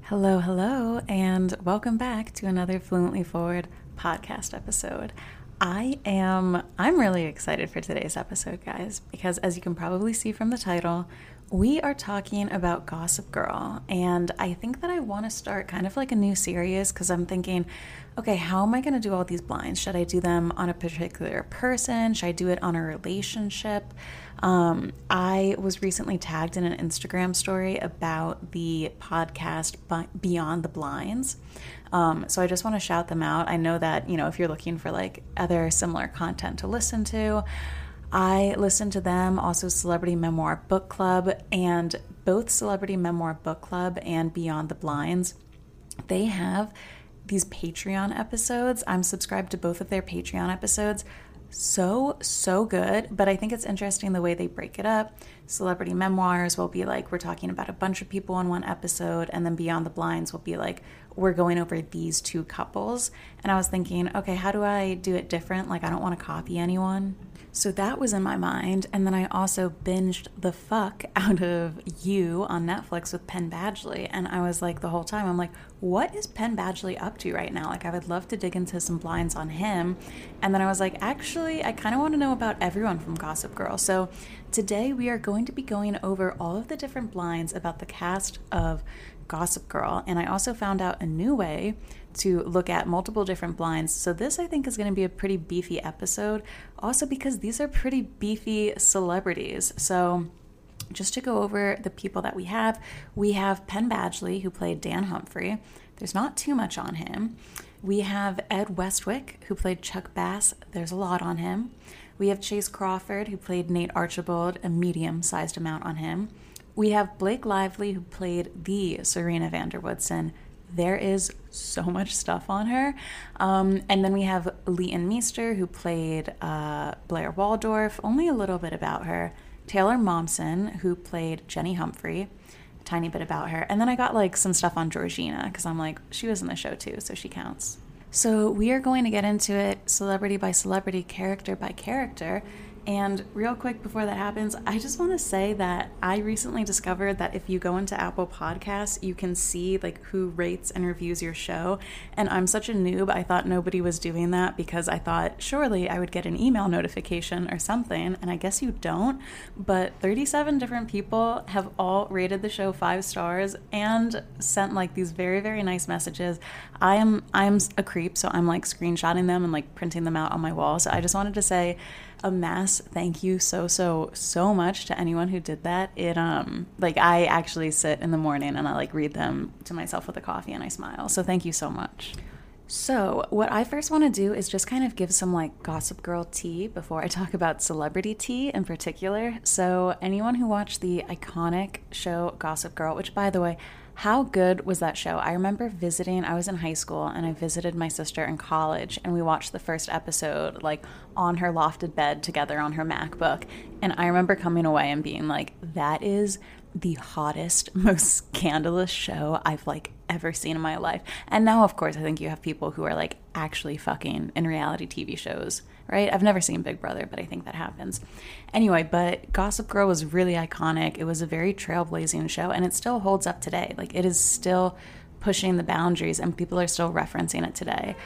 Hello, hello, and welcome back to another Fluently Forward podcast episode. I'm really excited for today's episode, guys, because as you can probably see from the title, we are talking about Gossip Girl, and I think that I want to start kind of like a new series because I'm thinking, okay, how am I going to do all these blinds? Should I do them on a particular person? Should I do it on a relationship? I was recently tagged in an Instagram story about the podcast Beyond the Blinds. So I just want to shout them out. I know that, if you're looking for like other similar content to listen to, I listen to them, also Celebrity Memoir Book Club, and both Celebrity Memoir Book Club and Beyond the Blinds, they have these Patreon episodes. I'm subscribed to both of their Patreon episodes. So good, but I think it's interesting the way they break it up. Celebrity Memoirs will be like, we're talking about a bunch of people in one episode, and then Beyond the Blinds will be like, we're going over these two couples. And I was thinking, okay, how do I do it different? Like, I don't want to copy anyone. So that was in my mind, and then I also binged the fuck out of You on Netflix with Penn Badgley, and I was like, the whole time, I'm like, what is Penn Badgley up to right now? Like, I would love to dig into some blinds on him, and then I was like, actually, I kind of want to know about everyone from Gossip Girl. So today we are going to be going over all of the different blinds about the cast of Gossip Girl, and I also found out a new way to look at multiple different blinds. So this, I think, is going to be a pretty beefy episode, also because these are pretty beefy celebrities. So just to go over the people that we have Penn Badgley, who played Dan Humphrey. There's not too much on him. We have Ed Westwick, who played Chuck Bass. There's a lot on him. We have Chase Crawford, who played Nate Archibald, a medium-sized amount on him. We have Blake Lively, who played the Serena van der Woodsen. There is so much stuff on her. And then we have Leighton Meester, who played Blair Waldorf, only a little bit about her. Taylor Momsen, who played Jenny Humphrey, a tiny bit about her. And then I got like some stuff on Georgina, because I'm like, she was in the show too, so she counts. So we are going to get into it celebrity by celebrity, character by character. And real quick before that happens, I just want to say that I recently discovered that if you go into Apple Podcasts, you can see like who rates and reviews your show. And I'm such a noob, I thought nobody was doing that because I thought surely I would get an email notification or something. And I guess you don't. But 37 different people have all rated the show 5 stars and sent like these very, very nice messages. I'm a creep, so I'm like screenshotting them and like printing them out on my wall. So I just wanted to say a mass thank you so much to anyone who did that. It like I actually sit in the morning and I like read them to myself with a coffee and I smile. So thank you so much. So what I first want to do is just kind of give some like Gossip Girl tea before I talk about celebrity tea in particular. So anyone who watched the iconic show Gossip Girl, which by the way, how good was that show? I remember I was in high school and I visited my sister in college and we watched the first episode like on her lofted bed together on her MacBook. And I remember coming away and being like, that is the hottest, most scandalous show I've like ever seen in my life. And now, of course, I think you have people who are like actually fucking in reality TV shows, right? I've never seen Big Brother, but I think that happens. Anyway, but Gossip Girl was really iconic. It was a very trailblazing show, and it still holds up today. Like, it is still pushing the boundaries, and people are still referencing it today.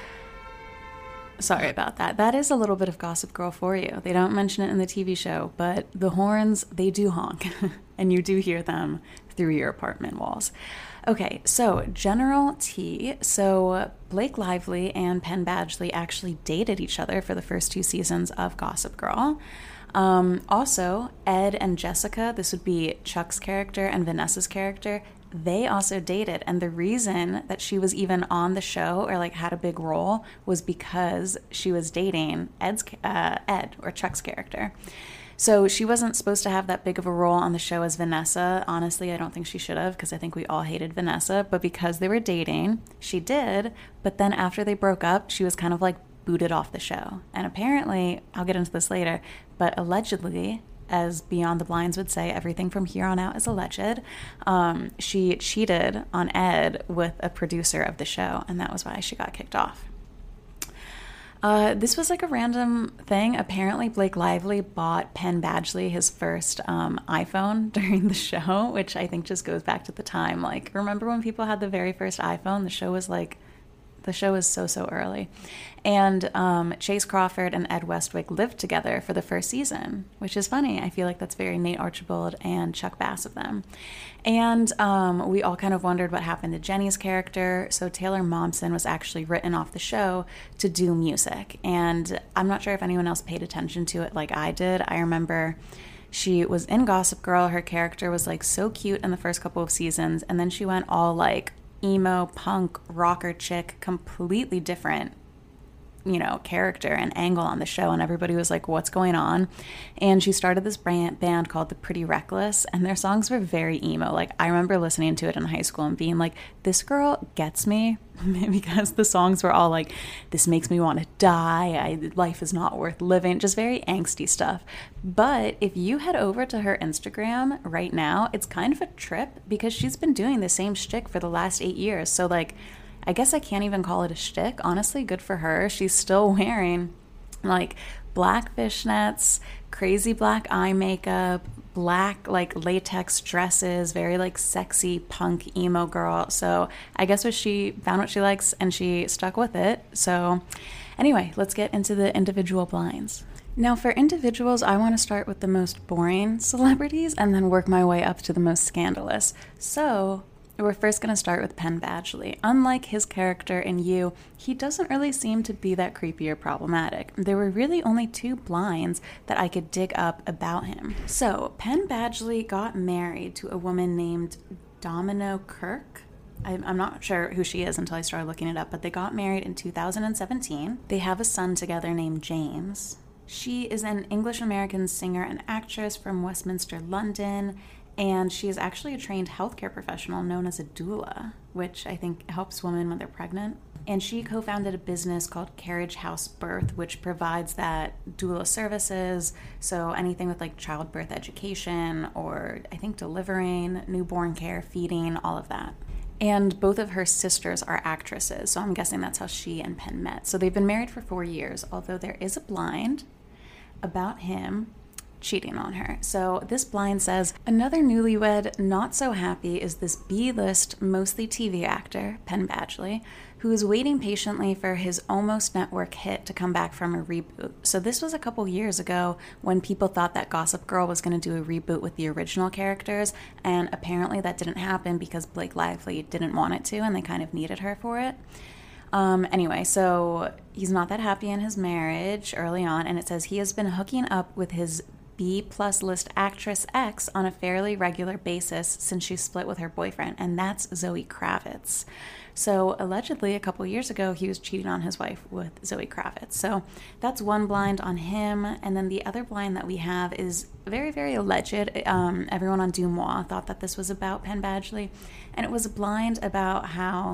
Sorry about that. That is a little bit of Gossip Girl for you. They don't mention it in the TV show, but the horns, they do honk, and you do hear them through your apartment walls. Okay, so general tea. So Blake Lively and Penn Badgley actually dated each other for the first 2 seasons of Gossip Girl. Also, Ed and Jessica, this would be Chuck's character and Vanessa's character, they also dated. And the reason that she was even on the show or like had a big role was because she was dating Ed or Chuck's character. So she wasn't supposed to have that big of a role on the show as Vanessa. Honestly, I don't think she should have because I think we all hated Vanessa. But because they were dating, she did. But then after they broke up, she was kind of like booted off the show. And apparently, I'll get into this later, but allegedly, as Beyond the Blinds would say, everything from here on out is alleged. She cheated on Ed with a producer of the show, and that was why she got kicked off. This was like a random thing. Apparently, Blake Lively bought Penn Badgley his first iPhone during the show, which I think just goes back to the time. Like, remember when people had the very first iPhone? The show is so early. And Chase Crawford and Ed Westwick lived together for the first season, which is funny. I feel like that's very Nate Archibald and Chuck Bass of them. And we all kind of wondered what happened to Jenny's character. So Taylor Momsen was actually written off the show to do music. And I'm not sure if anyone else paid attention to it like I did. I remember she was in Gossip Girl. Her character was like so cute in the first couple of seasons. And then she went all like emo, punk, rocker chick, completely different, character and angle on the show, and everybody was like, what's going on? And she started this band called The Pretty Reckless, and their songs were very emo. Like, I remember listening to it in high school and being like, this girl gets me, because the songs were all like, this makes me want to die, life is not worth living, just very angsty stuff. But if you head over to her Instagram right now, it's kind of a trip, because she's been doing the same shtick for the last 8 years. So like, I guess I can't even call it a shtick. Honestly, good for her. She's still wearing like black fishnets, crazy black eye makeup, black like latex dresses, very like sexy punk emo girl. So I guess she found what she likes and she stuck with it. So anyway, let's get into the individual blinds. Now for individuals, I want to start with the most boring celebrities and then work my way up to the most scandalous. So we're first going to start with Penn Badgley. Unlike his character in You, he doesn't really seem to be that creepy or problematic. There were really only 2 blinds that I could dig up about him. So, Penn Badgley got married to a woman named Domino Kirk. I'm not sure who she is until I started looking it up, but they got married in 2017. They have a son together named James. She is an English-American singer and actress from Westminster, London, and she is actually a trained healthcare professional known as a doula, which I think helps women when they're pregnant. And she co-founded a business called Carriage House Birth, which provides that doula services. So anything with like childbirth education, or I think delivering, newborn care, feeding, all of that. And both of her sisters are actresses, so I'm guessing that's how she and Penn met. So they've been married for 4 years, although there is a blind about him cheating on her. So this blind says, another newlywed not so happy is this B-list, mostly TV actor, Penn Badgley, who is waiting patiently for his almost network hit to come back from a reboot. So this was a couple years ago when people thought that Gossip Girl was going to do a reboot with the original characters, and apparently that didn't happen because Blake Lively didn't want it to, and they kind of needed her for it. Anyway, so he's not that happy in his marriage early on, and it says he has been hooking up with his B+ list actress X on a fairly regular basis since she split with her boyfriend, and that's Zoe Kravitz. So allegedly a couple years ago he was cheating on his wife with Zoe Kravitz. So that's one blind on him, and then the other blind that we have is very, very alleged. Everyone on Dumois thought that this was about Penn Badgley, and it was a blind about how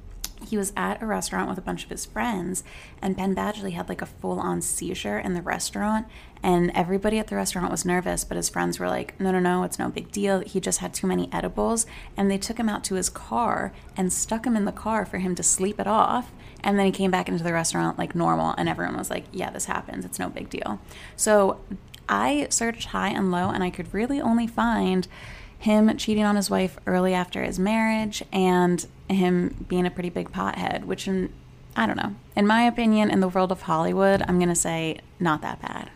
he was at a restaurant with a bunch of his friends, and Penn Badgley had like a full-on seizure in the restaurant, and everybody at the restaurant was nervous, but his friends were like, no, it's no big deal. He just had too many edibles, and they took him out to his car and stuck him in the car for him to sleep it off, and then he came back into the restaurant like normal, and everyone was like, yeah, this happens. It's no big deal. So I searched high and low, and I could really only find him cheating on his wife early after his marriage and him being a pretty big pothead, which, I don't know. In my opinion, in the world of Hollywood, I'm going to say not that bad.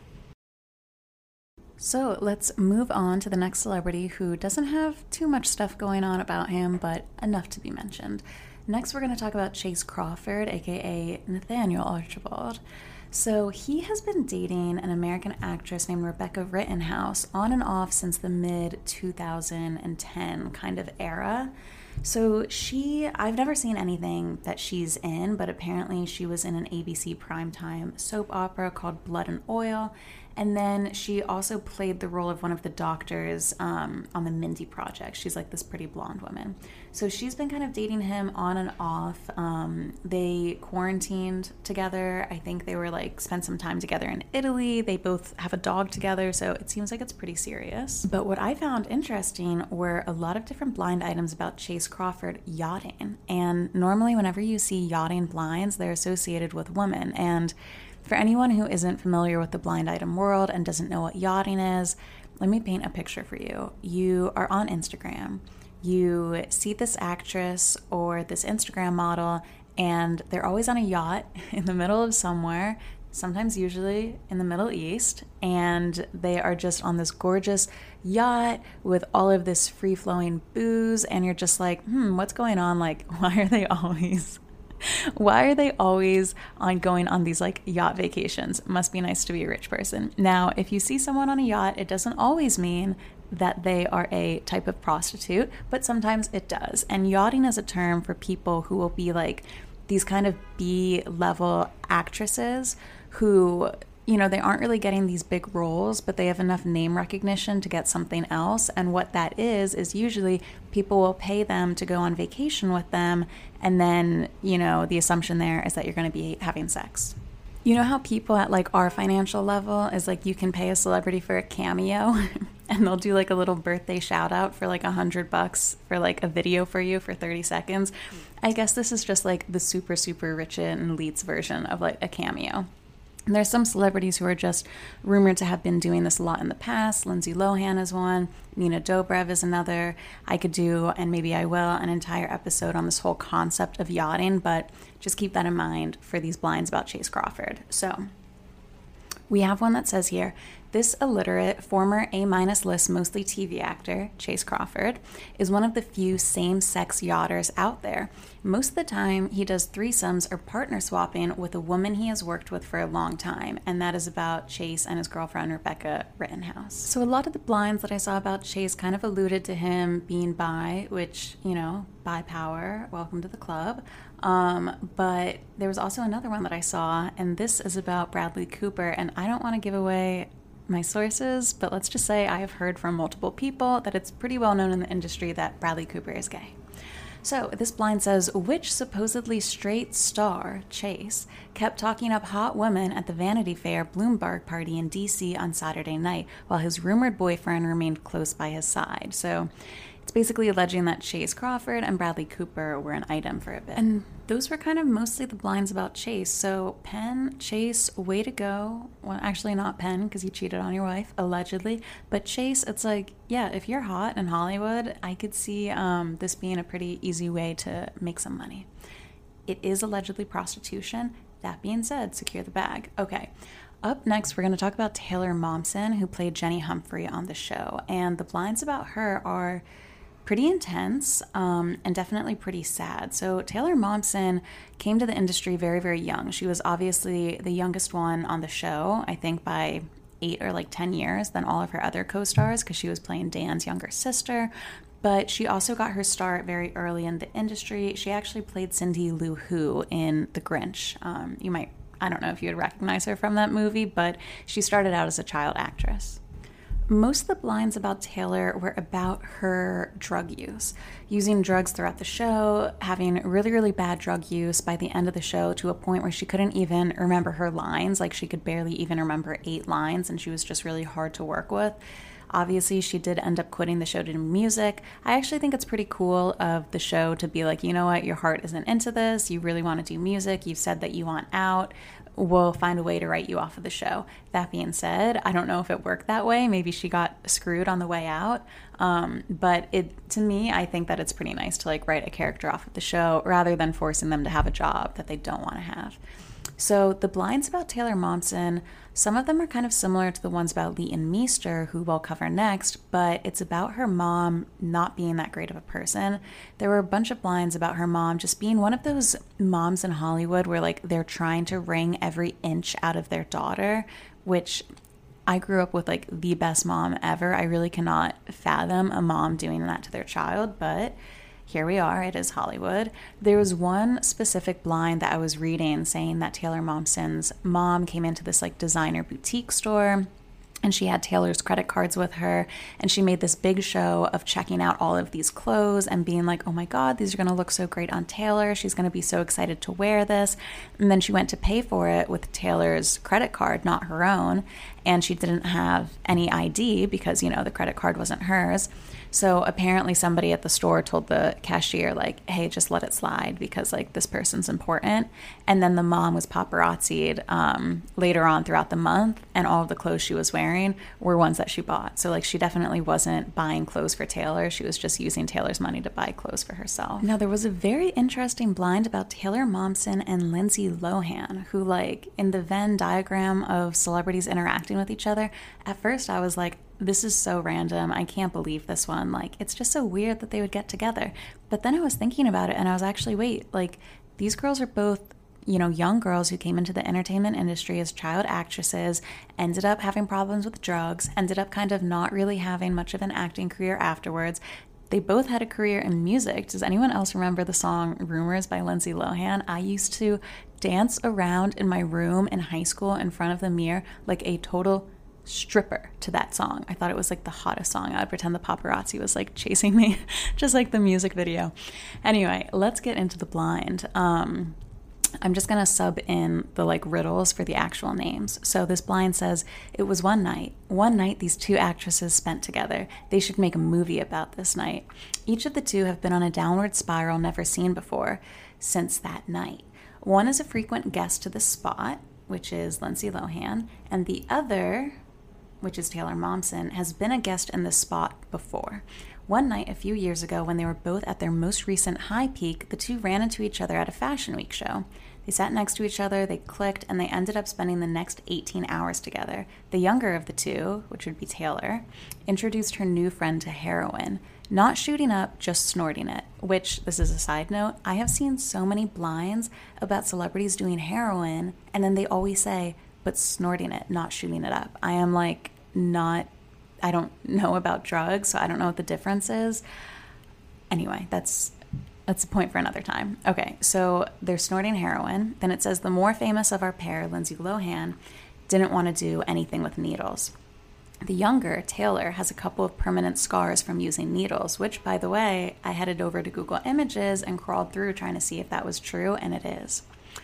So let's move on to the next celebrity who doesn't have too much stuff going on about him, but enough to be mentioned. Next, we're going to talk about Chase Crawford, aka Nathaniel Archibald. So he has been dating an American actress named Rebecca Rittenhouse on and off since the mid-2010 kind of era. So I've never seen anything that she's in, but apparently she was in an ABC primetime soap opera called Blood and Oil, And then she also played the role of one of the doctors on the Mindy Project. She's like this pretty blonde woman. So she's been kind of dating him on and off. They quarantined together. I think they were like spent some time together in Italy. They both have a dog together, so it seems like it's pretty serious. But what I found interesting were a lot of different blind items about Chace Crawford yachting. And normally whenever you see yachting blinds, they're associated with women. And for anyone who isn't familiar with the blind item world and doesn't know what yachting is, let me paint a picture for you. You are on Instagram. You see this actress or this Instagram model, and they're always on a yacht in the middle of somewhere, sometimes usually in the Middle East, and they are just on this gorgeous yacht with all of this free-flowing booze, and you're just like, what's going on? Like, why are they always on going on these like yacht vacations? Must be nice to be a rich person. Now, if you see someone on a yacht, it doesn't always mean that they are a type of prostitute, but sometimes it does. And yachting is a term for people who will be like these kind of B-level actresses who, you know, they aren't really getting these big roles, but they have enough name recognition to get something else. And what that is usually people will pay them to go on vacation with them. And then, you know, the assumption there is that you're going to be having sex. You know how people at like our financial level is like you can pay a celebrity for a cameo and they'll do like a little birthday shout out for like $100 for like a video for you for 30 seconds. I guess this is just like the super, super rich and elites version of like a cameo. And there's some celebrities who are just rumored to have been doing this a lot in the past. Lindsay Lohan is one. Nina Dobrev is another. I could do, and maybe I will, an entire episode on this whole concept of yachting, but just keep that in mind for these blinds about Chace Crawford. So we have one that says here, this illiterate, former A-list, mostly TV actor, Chace Crawford, is one of the few same-sex yachters out there. Most of the time, he does threesomes or partner swapping with a woman he has worked with for a long time, and that is about Chace and his girlfriend, Rebecca Rittenhouse. So a lot of the blinds that I saw about Chace kind of alluded to him being bi, which, you know, bi power, welcome to the club. But there was also another one that I saw, and this is about Bradley Cooper, and I don't want to give away my sources, but let's just say I have heard from multiple people that it's pretty well known in the industry that Bradley Cooper is gay. So this blind says, which supposedly straight star, Chace, kept talking up hot women at the Vanity Fair Bloomberg party in DC on Saturday night while his rumored boyfriend remained close by his side. So it's basically alleging that Chace Crawford and Bradley Cooper were an item for a bit. And those were kind of mostly the blinds about Chace. So Penn, Chace, way to go. Well, actually not Penn, because he cheated on your wife, allegedly. But Chace, it's like, yeah, if you're hot in Hollywood, I could see this being a pretty easy way to make some money. It is allegedly prostitution. That being said, secure the bag. Okay. Up next, we're going to talk about Taylor Momsen, who played Jenny Humphrey on the show. And the blinds about her are pretty intense and definitely pretty sad. So Taylor Momsen came to the industry very, very young. She was obviously the youngest one on the show, I think by 8 or like 10 years than all of her other co-stars, because she was playing Dan's younger sister. But she also got her start very early in the industry. She actually played Cindy Lou Who in The Grinch. I don't know if you would recognize her from that movie, but she started out as a child actress. Most of the blinds about Taylor were about her drug use, using drugs throughout the show, having really, really bad drug use by the end of the show to a point where she couldn't even remember her lines. Like she could barely even remember 8 lines, and she was just really hard to work with. Obviously, she did end up quitting the show to do music. I actually think it's pretty cool of the show to be like, you know what, your heart isn't into this. You really want to do music. You've said that you want out. We'll find a way to write you off of the show. That being said, I don't know if it worked that way. Maybe she got screwed on the way out. But to me, I think that it's pretty nice to like write a character off of the show rather than forcing them to have a job that they don't want to have. So the blinds about Taylor Momsen, some of them are kind of similar to the ones about Leighton Meester, who we'll cover next, but it's about her mom not being that great of a person. There were a bunch of blinds about her mom just being one of those moms in Hollywood where like they're trying to wring every inch out of their daughter, which I grew up with like the best mom ever. I really cannot fathom a mom doing that to their child, but here we are, it is Hollywood. There was one specific blind that I was reading saying that Taylor Momsen's mom came into this like designer boutique store and she had Taylor's credit cards with her, and she made this big show of checking out all of these clothes and being like, oh my God, these are going to look so great on Taylor. She's going to be so excited to wear this. And then she went to pay for it with Taylor's credit card, not her own, and she didn't have any ID because, you know, the credit card wasn't hers. So apparently somebody at the store told the cashier, like, hey, just let it slide because, like, this person's important. And then the mom was paparazzi'd later on throughout the month, and all of the clothes she was wearing were ones that she bought. So, like, she definitely wasn't buying clothes for Taylor. She was just using Taylor's money to buy clothes for herself. Now, there was a very interesting blind about Taylor Momsen and Lindsay Lohan, who, like, in the Venn diagram of celebrities interacting with each other, at first I was like, this is so random. I can't believe this one. Like, it's just so weird that they would get together. But then I was thinking about it and I was actually, wait, like, these girls are both, you know, young girls who came into the entertainment industry as child actresses, ended up having problems with drugs, ended up kind of not really having much of an acting career afterwards. They both had a career in music. Does anyone else remember the song Rumors by Lindsay Lohan? I used to dance around in my room in high school in front of the mirror like a total stripper to that song. I thought it was like the hottest song. I would pretend the paparazzi was like chasing me, just like the music video. Anyway, let's get into the blind. I'm just gonna sub in the like riddles for the actual names. So this blind says, it was one night these two actresses spent together. They should make a movie about this night. Each of the two have been on a downward spiral never seen before since that night. One is a frequent guest to the spot, which is Lindsay Lohan, and the other, which is Taylor Momsen, has been a guest in this spot before. One night a few years ago, when they were both at their most recent high peak, the two ran into each other at a Fashion Week show. They sat next to each other, they clicked, and they ended up spending the next 18 hours together. The younger of the two, which would be Taylor, introduced her new friend to heroin. Not shooting up, just snorting it, which, this is a side note, I have seen so many blinds about celebrities doing heroin, and then they always say, but snorting it, not shooting it up. I am like, I don't know about drugs, so I don't know what the difference is. Anyway, that's a point for another time. Okay, so they're snorting heroin. Then it says the more famous of our pair, Lindsay Lohan, didn't want to do anything with needles. The younger, Taylor, has a couple of permanent scars from using needles, which, by the way, I headed over to Google Images and crawled through trying to see if that was true, and it is.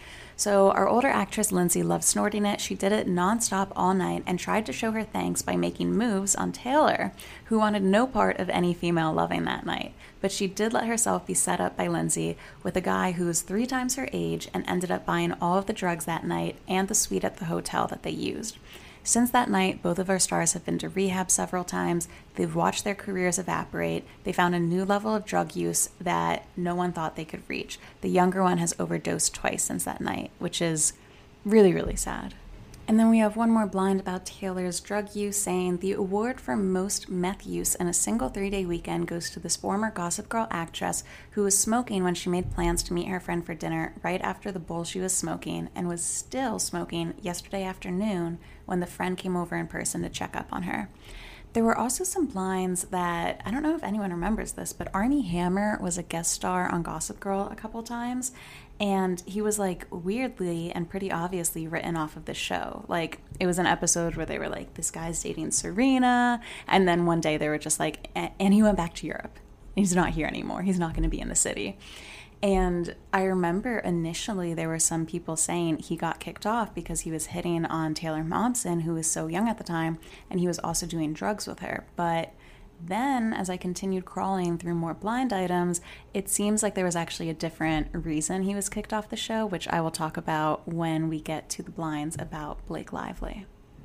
So our older actress, Lindsay, loved snorting it. She did it nonstop all night and tried to show her thanks by making moves on Taylor, who wanted no part of any female loving that night. But she did let herself be set up by Lindsay with a guy who was 3 times her age and ended up buying all of the drugs that night and the suite at the hotel that they used. Since that night, both of our stars have been to rehab several times. They've watched their careers evaporate. They found a new level of drug use that no one thought they could reach. The younger one has overdosed twice since that night, which is really, really sad. And then we have one more blind about Taylor's drug use, saying the award for most meth use in a single 3-day weekend goes to this former Gossip Girl actress who was smoking when she made plans to meet her friend for dinner right after the bowl she was smoking, and was still smoking yesterday afternoon when the friend came over in person to check up on her. There were also some blinds that, I don't know if anyone remembers this, but Armie Hammer was a guest star on Gossip Girl a couple times, and he was like weirdly and pretty obviously written off of the show. Like, it was an episode where they were like, this guy's dating Serena, and then one day they were just like, and he went back to Europe. He's not here anymore. He's not going to be in the city. And I remember initially there were some people saying he got kicked off because he was hitting on Taylor Momsen, who was so young at the time, and he was also doing drugs with her. But then, as I continued crawling through more blind items, it seems like there was actually a different reason he was kicked off the show, which I will talk about when we get to the blinds about Blake Lively.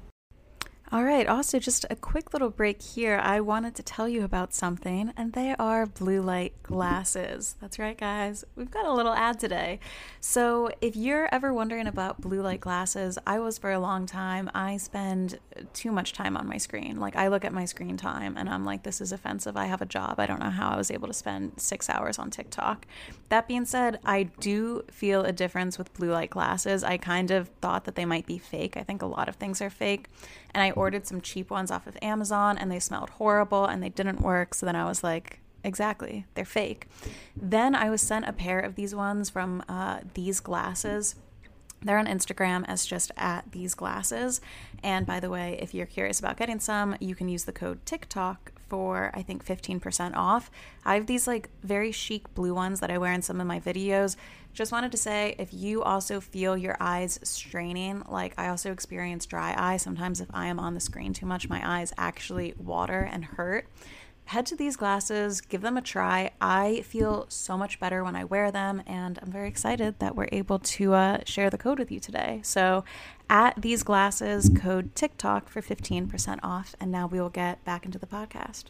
All right, also just a quick little break here. I wanted to tell you about something, and they are blue light glasses. That's right, guys. We've got a little ad today. So if you're ever wondering about blue light glasses, I was for a long time. I spend too much time on my screen. Like, I look at my screen time and I'm like, this is offensive. I have a job. I don't know how I was able to spend 6 hours on TikTok. That being said, I do feel a difference with blue light glasses. I kind of thought that they might be fake. I think a lot of things are fake. And I ordered some cheap ones off of Amazon, and they smelled horrible and they didn't work. So then I was like, exactly, they're fake. Then I was sent a pair of these ones from These Glasses. They're on Instagram as just at these glasses. And by the way, if you're curious about getting some, you can use the code TikTok for, I think, 15% off. I have these like very chic blue ones that I wear in some of my videos. Just wanted to say, if you also feel your eyes straining, like I also experience dry eye. Sometimes if I am on the screen too much, my eyes actually water and hurt. Head to these glasses, give them a try. I feel so much better when I wear them, and I'm very excited that we're able to share the code with you today. So at these glasses, code TikTok for 15% off, and now we will get back into the podcast.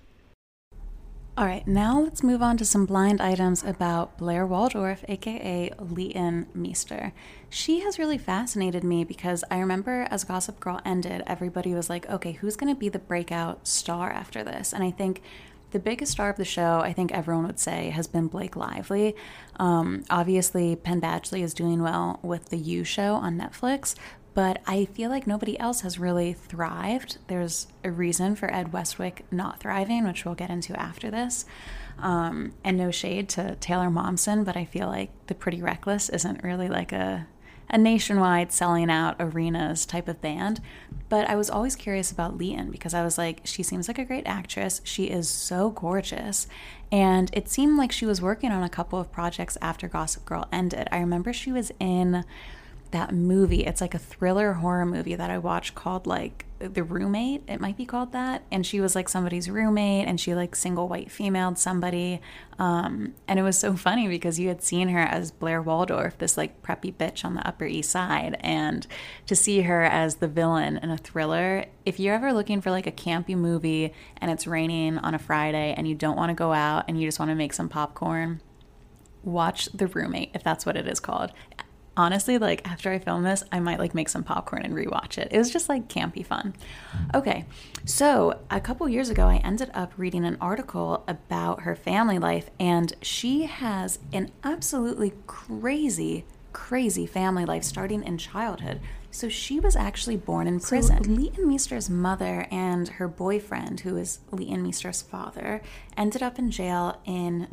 All right, now let's move on to some blind items about Blair Waldorf, aka Leighton Meester. She has really fascinated me because I remember as Gossip Girl ended, everybody was like, okay, who's going to be the breakout star after this? And I think the biggest star of the show, I think everyone would say, has been Blake Lively. Obviously, Penn Badgley is doing well with the You Show on Netflix, but I feel like nobody else has really thrived. There's a reason for Ed Westwick not thriving, which we'll get into after this. And no shade to Taylor Momsen, but I feel like The Pretty Reckless isn't really like a nationwide selling out arenas type of band. But I was always curious about Leighton because I was like, she seems like a great actress. She is so gorgeous. And it seemed like she was working on a couple of projects after Gossip Girl ended. I remember she was in that movie. It's like a thriller horror movie that I watched called like The Roommate. It might be called that. And she was like somebody's roommate and she like single white femaled somebody. And it was so funny because you had seen her as Blair Waldorf, this like preppy bitch on the Upper East Side. And to see her as the villain in a thriller, if you're ever looking for like a campy movie and it's raining on a Friday and you don't want to go out and you just want to make some popcorn, watch The Roommate, if that's what it is called. Honestly, like after I film this, I might like make some popcorn and rewatch it. It was just like campy fun. Okay, so a couple years ago, I ended up reading an article about her family life, and she has an absolutely crazy family life starting in childhood. So she was actually born in prison. So Leighton Meester's mother and her boyfriend, who is Leighton Meester's father, ended up in jail in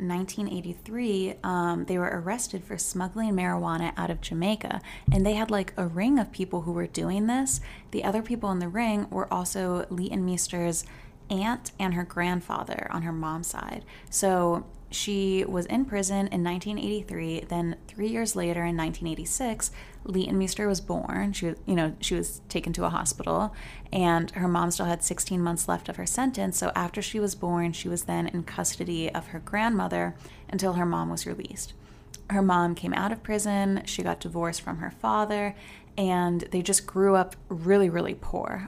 1983. They were arrested for smuggling marijuana out of Jamaica, and they had like a ring of people who were doing this. The other people in the ring were also Leighton Meester's aunt and her grandfather on her mom's side. So she was in prison in 1983. Then 3 years later, in 1986, Leighton Meester was born. She was taken to a hospital, and her mom still had 16 months left of her sentence. So after she was born, she was then in custody of her grandmother until her mom was released. Her mom came out of prison. She got divorced from her father, and they just grew up really, really poor.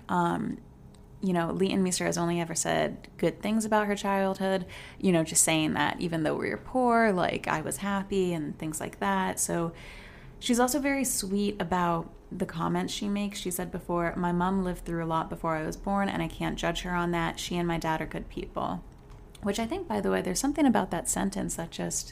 Leighton Meester has only ever said good things about her childhood, just saying that even though we were poor, like I was happy and things like that. So she's also very sweet about the comments she makes. She said before, my mom lived through a lot before I was born and I can't judge her on that. She and my dad are good people. Which I think, by the way, there's something about that sentence that just,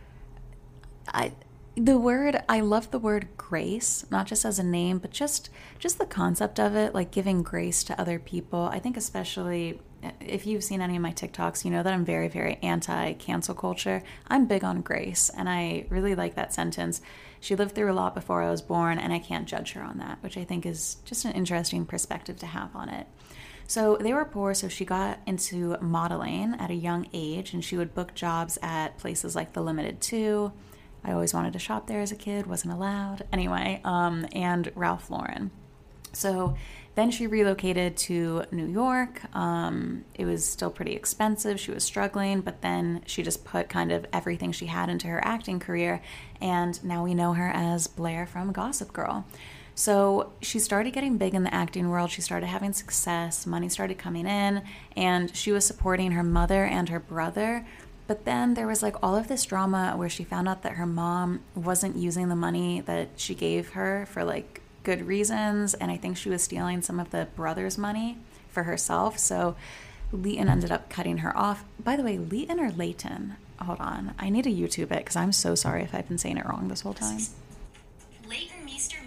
I love the word grace, not just as a name, but just the concept of it, like giving grace to other people. I think especially if you've seen any of my TikToks, you know that I'm very, very anti-cancel culture. I'm big on grace, and I really like that sentence. She lived through a lot before I was born, and I can't judge her on that, which I think is just an interesting perspective to have on it. So they were poor, so she got into modeling at a young age, and she would book jobs at places like the Limited Too. I always wanted to shop there as a kid, wasn't allowed. Anyway, and Ralph Lauren. So then she relocated to New York. It was still pretty expensive. She was struggling, but then she just put kind of everything she had into her acting career. And now we know her as Blair from Gossip Girl. So she started getting big in the acting world. She started having success. Money started coming in, and she was supporting her mother and her brother. But then there was like all of this drama where she found out that her mom wasn't using the money that she gave her for like good reasons. And I think she was stealing some of the brother's money for herself. So Leighton ended up cutting her off. By the way, Leighton or Leighton? Hold on. I need to YouTube it because I'm so sorry if I've been saying it wrong this whole time. Leighton Meester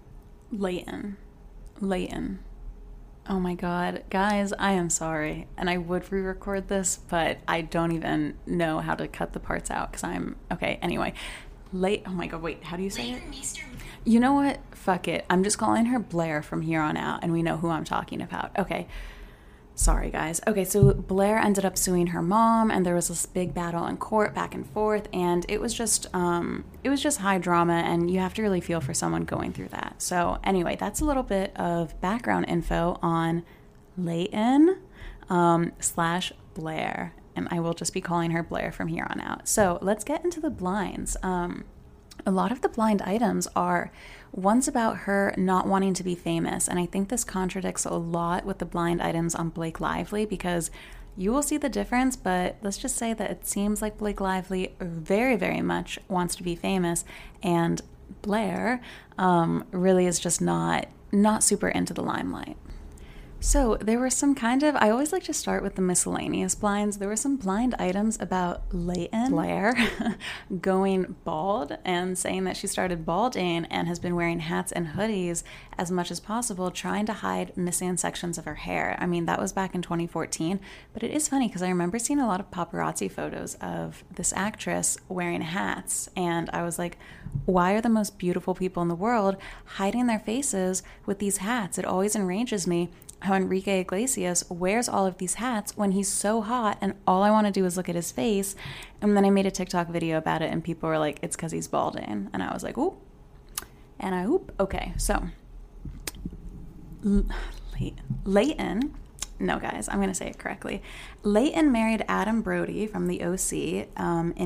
Leighton. Oh my God. Guys, I am sorry. And I would re-record this, but I don't even know how to cut the parts out because okay, anyway. Oh my God, wait, how do you say it? Leighton Meester. You know what? Fuck it. I'm just calling her Blair from here on out, and we know who I'm talking about. Okay. Sorry, guys. Okay, so Blair ended up suing her mom, and there was this big battle in court, back and forth, and it was just high drama, and you have to really feel for someone going through that. So anyway, that's a little bit of background info on Leighton / Blair, and I will just be calling her Blair from here on out. So let's get into the blinds. A lot of the blind items are ones about her not wanting to be famous, and I think this contradicts a lot with the blind items on Blake Lively, because you will see the difference, but let's just say that it seems like Blake Lively very, very much wants to be famous, and Blair really is just not super into the limelight. So there were some I always like to start with the miscellaneous blinds. There were some blind items about Leighton Blair going bald and saying that she started balding and has been wearing hats and hoodies as much as possible, trying to hide missing sections of her hair. I mean, that was back in 2014, but it is funny because I remember seeing a lot of paparazzi photos of this actress wearing hats, and I was like, why are the most beautiful people in the world hiding their faces with these hats? It always enrages me how Enrique Iglesias wears all of these hats when he's so hot, and all I want to do is look at his face. And then I made a TikTok video about it, and people were like, it's because he's balding. And I was like, oop. And I oop. Okay, so Leighton, no guys, I'm going to say it correctly. Leighton married Adam Brody from the OC in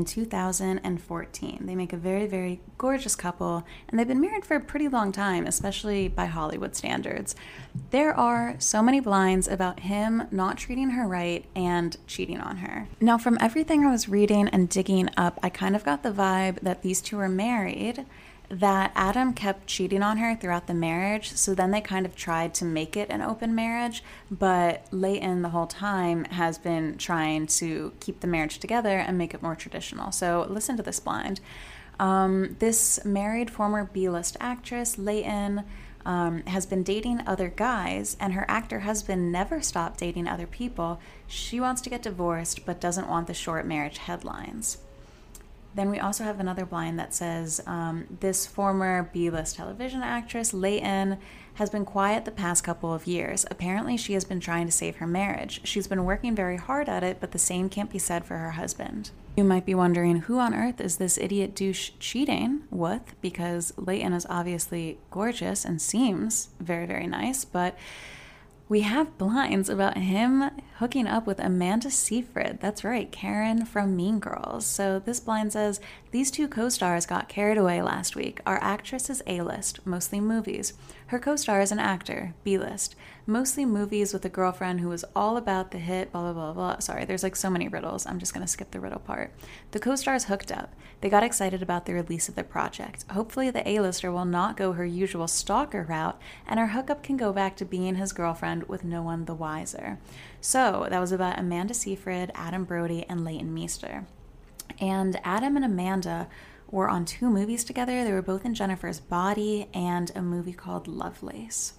2014. They make a very, very gorgeous couple, and they've been married for a pretty long time, especially by Hollywood standards. There are so many blinds about him not treating her right and cheating on her. Now, from everything I was reading and digging up, I kind of got the vibe that these two are married, that Adam kept cheating on her throughout the marriage, so then they kind of tried to make it an open marriage, but Leighton the whole time has been trying to keep the marriage together and make it more traditional. So listen to this blind. This married former B-list actress, Leighton, has been dating other guys, and her actor husband never stopped dating other people. She wants to get divorced, but doesn't want the short marriage headlines. Then we also have another blind that says, this former B-list television actress, Leighton, has been quiet the past couple of years. Apparently, she has been trying to save her marriage. She's been working very hard at it, but the same can't be said for her husband. You might be wondering, who on earth is this idiot douche cheating with? Because Leighton is obviously gorgeous and seems very, very nice, but we have blinds about him hooking up with Amanda Seyfried. That's right, Karen from Mean Girls. So this blind says, these two co-stars got carried away last week. Our actress is A-list, mostly movies. Her co-star is an actor, B-list, mostly movies, with a girlfriend who was all about the hit, blah, blah, blah, blah. Sorry, there's like so many riddles. I'm just going to skip the riddle part. The co-stars hooked up. They got excited about the release of their project. Hopefully the A-lister will not go her usual stalker route, and her hookup can go back to being his girlfriend with no one the wiser. So that was about Amanda Seyfried, Adam Brody, and Leighton Meester. And Adam and Amanda were on 2 movies together. They were both in Jennifer's Body and a movie called Lovelace.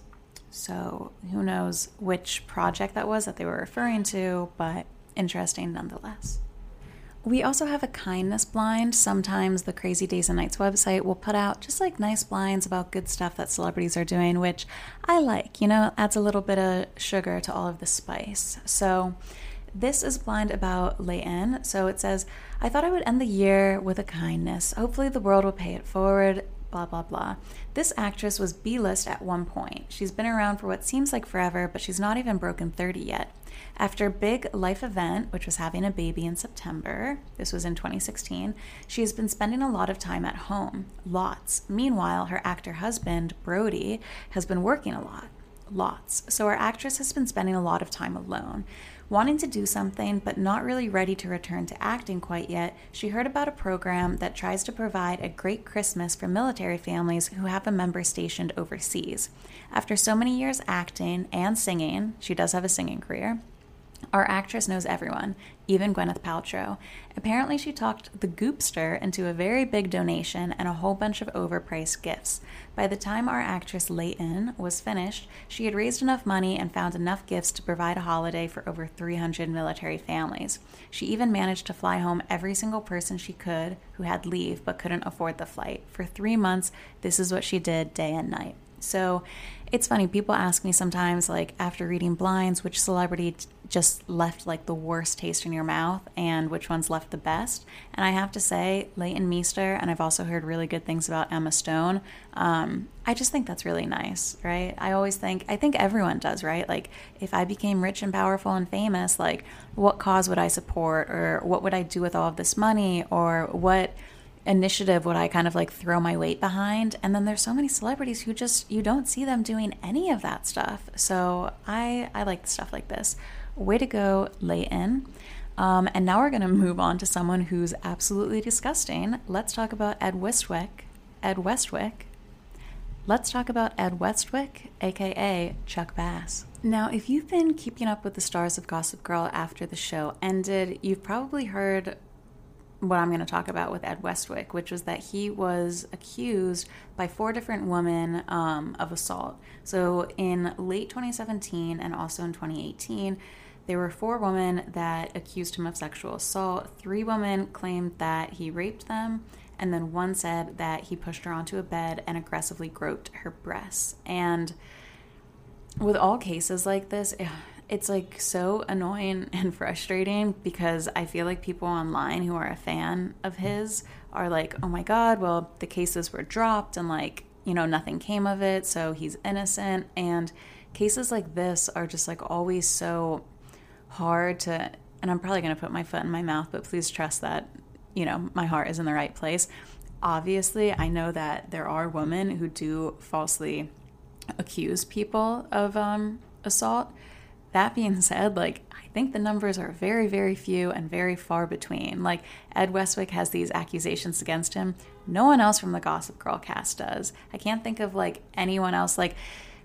So who knows which project that was that they were referring to, but interesting nonetheless. We also have a kindness blind. Sometimes the Crazy Days and Nights website will put out just like nice blinds about good stuff that celebrities are doing, which I like, adds a little bit of sugar to all of the spice. So this is blind about Leighton. So it says, I thought I would end the year with a kindness. Hopefully the world will pay it forward, blah, blah, blah. This actress was B-list at one point. She's been around for what seems like forever, but she's not even broken 30 yet. After a big life event, which was having a baby in September, this was in 2016, she has been spending a lot of time at home. Lots. Meanwhile, her actor husband, Brody, has been working a lot. Lots. So our actress has been spending a lot of time alone. Wanting to do something, but not really ready to return to acting quite yet, she heard about a program that tries to provide a great Christmas for military families who have a member stationed overseas. After so many years acting and singing, she does have a singing career, Our actress knows everyone, even Gwyneth Paltrow. Apparently, she talked the Goopster into a very big donation and a whole bunch of overpriced gifts. By the time our actress Leighton was finished, she had raised enough money and found enough gifts to provide a holiday for over 300 military families. She even managed to fly home every single person she could who had leave but couldn't afford the flight. For 3 months, this is what she did day and night. So it's funny, people ask me sometimes, like, after reading blinds, which celebrity just left like the worst taste in your mouth and which ones left the best. And I have to say, Leighton Meester, and I've also heard really good things about Emma Stone. I just think that's really nice, right? I think everyone does, right? Like, if I became rich and powerful and famous, like, what cause would I support, or what would I do with all of this money, or what initiative would I kind of like throw my weight behind? And then there's so many celebrities who just, you don't see them doing any of that stuff. So I like stuff like this. Way to go, Leighton. And now we're going to move on to someone who's absolutely disgusting. Let's talk about Ed Westwick. Let's talk about Ed Westwick, aka Chuck Bass. Now, if you've been keeping up with the stars of Gossip Girl after the show ended, you've probably heard what I'm going to talk about with Ed Westwick, which was that he was accused by 4 different women of assault. So in late 2017 and also in 2018, there were 4 women that accused him of sexual assault. 3 women claimed that he raped them, and then 1 said that he pushed her onto a bed and aggressively groped her breasts. And with all cases like this, it's like so annoying and frustrating, because I feel like people online who are a fan of his are like, oh my God, well, the cases were dropped and like, you know, nothing came of it, so he's innocent. And cases like this are just like always so hard to, and I'm probably going to put my foot in my mouth, but please trust that, you know, my heart is in the right place. Obviously, I know that there are women who do falsely accuse people of assault. That being said, like, I think the numbers are very, very few and very far between. Like, Ed Westwick has these accusations against him. No one else from the Gossip Girl cast does. I can't think of, like, anyone else. Like,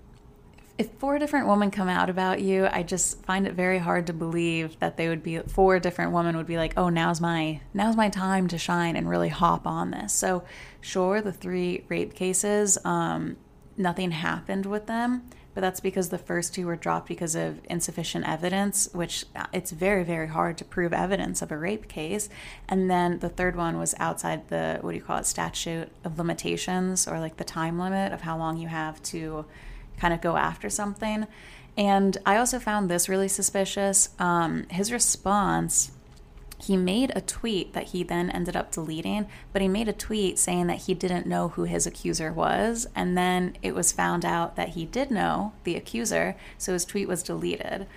if 4 different women come out about you, I just find it very hard to believe that they would be, 4 different women would be like, oh, now's my time to shine and really hop on this. So, sure, the 3 rape cases, nothing happened with them. But that's because the first 2 were dropped because of insufficient evidence, which it's very, very hard to prove evidence of a rape case. And then the 3rd one was outside the, statute of limitations, or like the time limit of how long you have to kind of go after something. And I also found this really suspicious. His response, he made a tweet that he then ended up deleting, but he made a tweet saying that he didn't know who his accuser was, and then it was found out that he did know the accuser, so his tweet was deleted.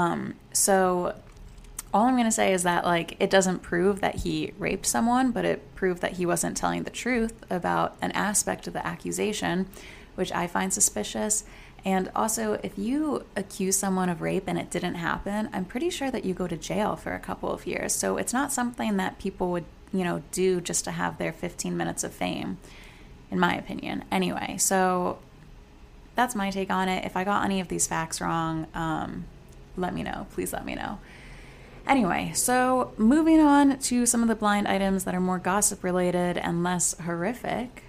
So all I'm going to say is that, like, it doesn't prove that he raped someone, but it proved that he wasn't telling the truth about an aspect of the accusation, which I find suspicious. And also, if you accuse someone of rape and it didn't happen, I'm pretty sure that you go to jail for a couple of years. So it's not something that people would, you know, do just to have their 15 minutes of fame, in my opinion. Anyway, so that's my take on it. If I got any of these facts wrong, let me know. Please let me know. Anyway, so moving on to some of the blind items that are more gossip related and less horrific.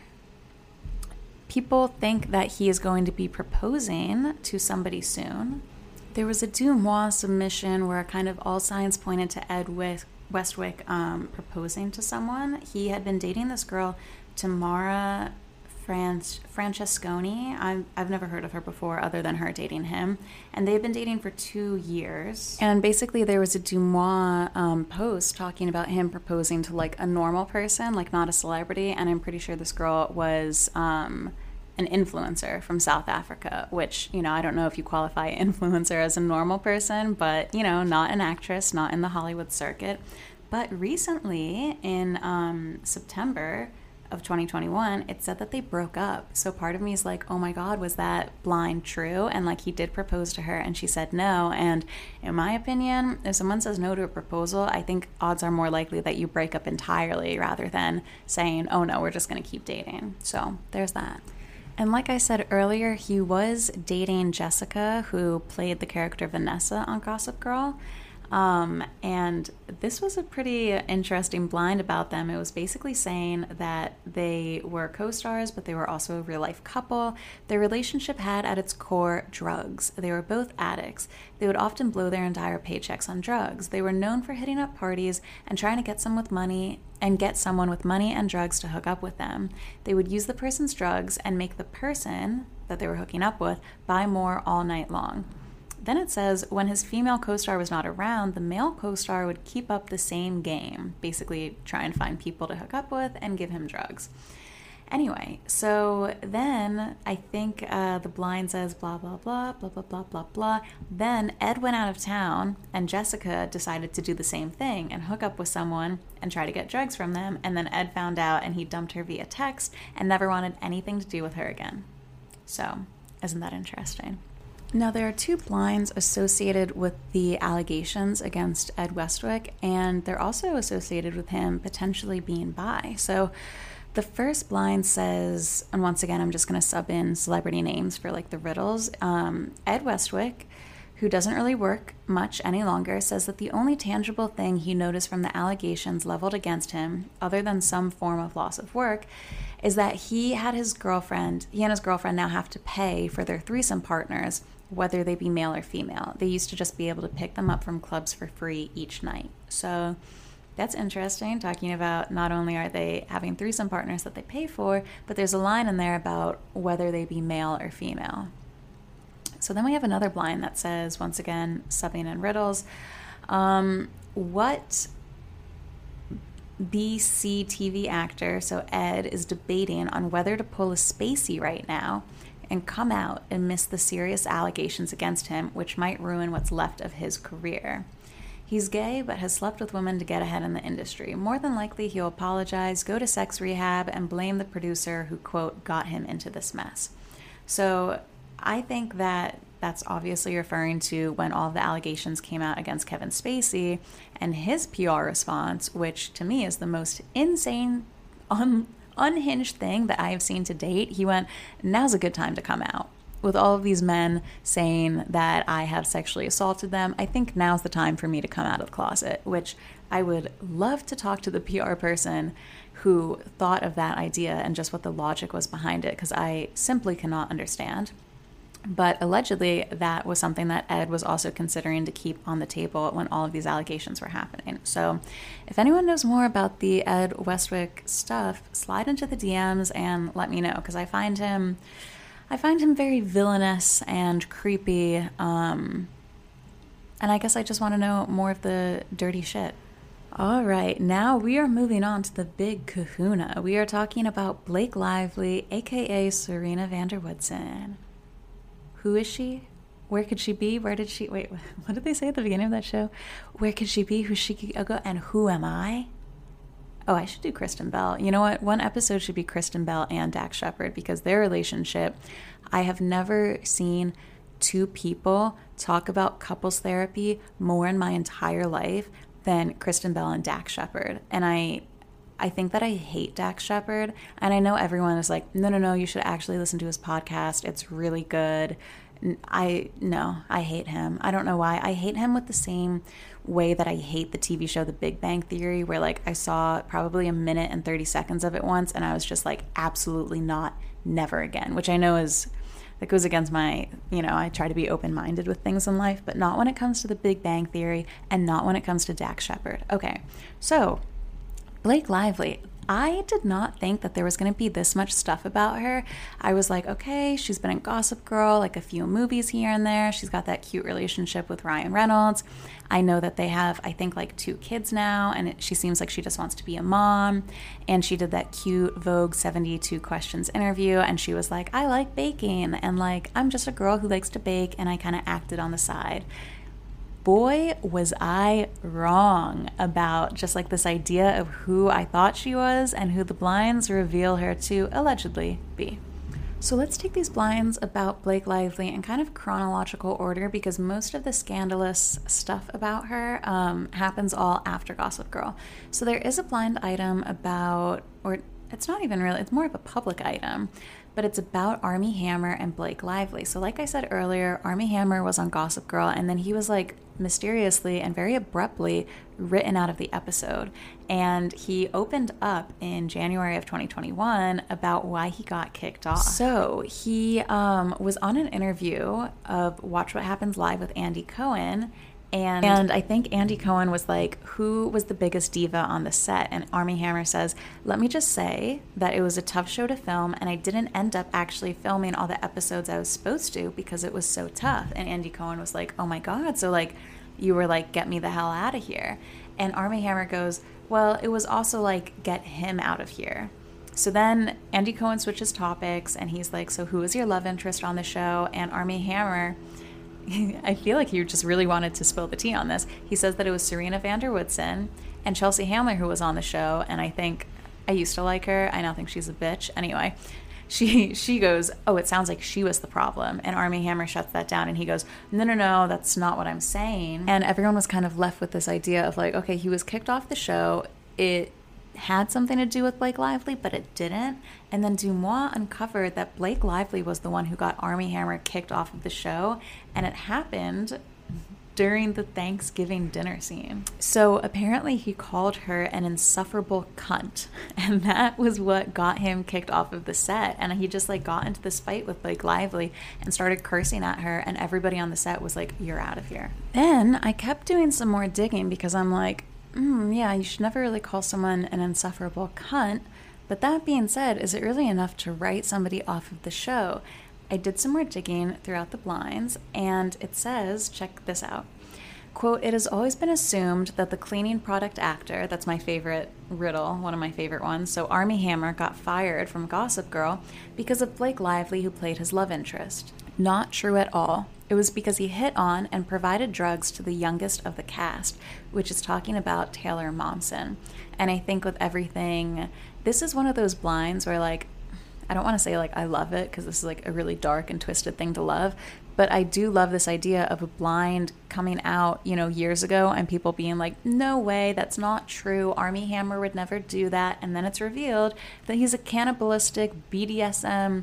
People think that he is going to be proposing to somebody soon. There was a DeuxMoi submission where kind of all signs pointed to Ed Westwick proposing to someone. He had been dating this girl, Tamara Francesconi. I've never heard of her before other than her dating him. And they've been dating for 2 years. And basically there was a DeuxMoi post talking about him proposing to like a normal person, like not a celebrity. And I'm pretty sure this girl was an influencer from South Africa, which, you know, I don't know if you qualify influencer as a normal person, but, you know, not an actress, not in the Hollywood circuit. But recently in September of 2021, it said that they broke up. So part of me is like, oh my God, was that blind true? And like, he did propose to her and she said no. And in my opinion, if someone says no to a proposal, I think odds are more likely that you break up entirely rather than saying, oh no, we're just going to keep dating. So there's that. And like I said earlier, he was dating Jessica, who played the character Vanessa on Gossip Girl. And this was a pretty interesting blind about them. It was basically saying that they were co-stars, but they were also a real-life couple. Their relationship had at its core drugs. They were both addicts. They would often blow their entire paychecks on drugs. They were known for hitting up parties and trying to get someone with money and drugs to hook up with them. They would use the person's drugs and make the person that they were hooking up with buy more all night long. Then it says, when his female co-star was not around, the male co-star would keep up the same game, basically try and find people to hook up with and give him drugs. Anyway, so then I think the blind says blah, blah, blah, blah, blah, blah, blah, blah. Then Ed went out of town and Jessica decided to do the same thing and hook up with someone and try to get drugs from them. And then Ed found out and he dumped her via text and never wanted anything to do with her again. So, isn't that interesting? Now, there are 2 blinds associated with the allegations against Ed Westwick, and they're also associated with him potentially being bi. So the first blind says, and once again, I'm just going to sub in celebrity names for like the riddles. Ed Westwick, who doesn't really work much any longer, says that the only tangible thing he noticed from the allegations leveled against him, other than some form of loss of work, is that he and his girlfriend now have to pay for their threesome partners, whether they be male or female. They used to just be able to pick them up from clubs for free each night. So that's interesting, talking about not only are they having threesome partners that they pay for, but there's a line in there about whether they be male or female. So then we have another blind that says, once again, subbing in riddles, what BC TV actor, so Ed, is debating on whether to pull a Spacey right now and come out and miss the serious allegations against him, which might ruin what's left of his career. He's gay, but has slept with women to get ahead in the industry. More than likely, he'll apologize, go to sex rehab, and blame the producer who, quote, got him into this mess. So I think that that's obviously referring to when all the allegations came out against Kevin Spacey and his PR response, which to me is the most insane, unhinged thing that I have seen to date. He went, now's a good time to come out. With all of these men saying that I have sexually assaulted them, I think now's the time for me to come out of the closet, which I would love to talk to the PR person who thought of that idea and just what the logic was behind it, because I simply cannot understand. But allegedly, that was something that Ed was also considering to keep on the table when all of these allegations were happening. So if anyone knows more about the Ed Westwick stuff, slide into the DMs and let me know, because I find him very villainous and creepy. And I guess I just want to know more of the dirty shit. All right, now we are moving on to the big kahuna. We are talking about Blake Lively, aka Serena van der Woodsen. Who is she? Where could she be? Where did she... Wait, what did they say at the beginning of that show? Where could she be? Who's she go? And who am I? Oh, I should do Kristen Bell. You know what? One episode should be Kristen Bell and Dax Shepard, because their relationship, I have never seen 2 people talk about couples therapy more in my entire life than Kristen Bell and Dax Shepard. And I think that I hate Dax Shepard, and I know everyone is like, no, you should actually listen to his podcast. It's really good. I hate him. I don't know why. I hate him with the same way that I hate the TV show The Big Bang Theory, where like I saw probably a minute and 30 seconds of it once, and I was just like, absolutely not, never again, which I know that goes against my, I try to be open-minded with things in life, but not when it comes to The Big Bang Theory and not when it comes to Dax Shepard. Okay, so Blake Lively, I did not think that there was going to be this much stuff about her. I was like, okay, she's been in Gossip Girl, like a few movies here and there. She's got that cute relationship with Ryan Reynolds. I know that they have, I think, like 2 kids now, and she seems like she just wants to be a mom. And she did that cute Vogue 72 Questions interview, and she was like, I like baking, and like, I'm just a girl who likes to bake, and I kind of acted on the side. Boy, was I wrong about just like this idea of who I thought she was and who the blinds reveal her to allegedly be. So let's take these blinds about Blake Lively in kind of chronological order, because most of the scandalous stuff about her happens all after Gossip Girl. So there is a blind item about, or it's not even really, it's more of a public item, but it's about Armie Hammer and Blake Lively. So like I said earlier, Armie Hammer was on Gossip Girl, and then he was like mysteriously and very abruptly written out of the episode. And he opened up in January of 2021 about why he got kicked off. So he was on an interview of Watch What Happens Live with Andy Cohen. And I think Andy Cohen was like, who was the biggest diva on the set? And Armie Hammer says, let me just say that it was a tough show to film, and I didn't end up actually filming all the episodes I was supposed to because it was so tough. And Andy Cohen was like, oh my God, so like you were like, get me the hell out of here. And Armie Hammer goes, well, it was also like, get him out of here. So then Andy Cohen switches topics, and he's like, so who is your love interest on the show? And Armie Hammer, I feel like he just really wanted to spill the tea on this. He says that it was Serena van der Woodsen and Chelsea Handler who was on the show, and I used to like her. I now think she's a bitch. Anyway, she goes, oh, it sounds like she was the problem. And Armie Hammer shuts that down, and he goes, no, that's not what I'm saying. And everyone was kind of left with this idea of like, okay, he was kicked off the show. It had something to do with Blake Lively, but it didn't. And then DeuxMoi uncovered that Blake Lively was the one who got Armie Hammer kicked off of the show, and it happened during the Thanksgiving dinner scene. So apparently he called her an insufferable cunt, and that was what got him kicked off of the set. And he just like got into this fight with Blake Lively and started cursing at her, and everybody on the set was like, you're out of here. Then I kept doing some more digging because I'm like, yeah, you should never really call someone an insufferable cunt. But that being said, is it really enough to write somebody off of the show? I did some more digging throughout the blinds, and it says, check this out. Quote, it has always been assumed that the cleaning product actor, that's my favorite riddle, one of my favorite ones, so Armie Hammer got fired from Gossip Girl because of Blake Lively, who played his love interest. Not true at all. It was because he hit on and provided drugs to the youngest of the cast, which is talking about Taylor Momsen. And I think with everything, this is one of those blinds where like, I don't want to say like I love it because this is like a really dark and twisted thing to love, but I do love this idea of a blind coming out, years ago, and people being like, no way, that's not true. Armie Hammer would never do that. And then it's revealed that he's a cannibalistic BDSM,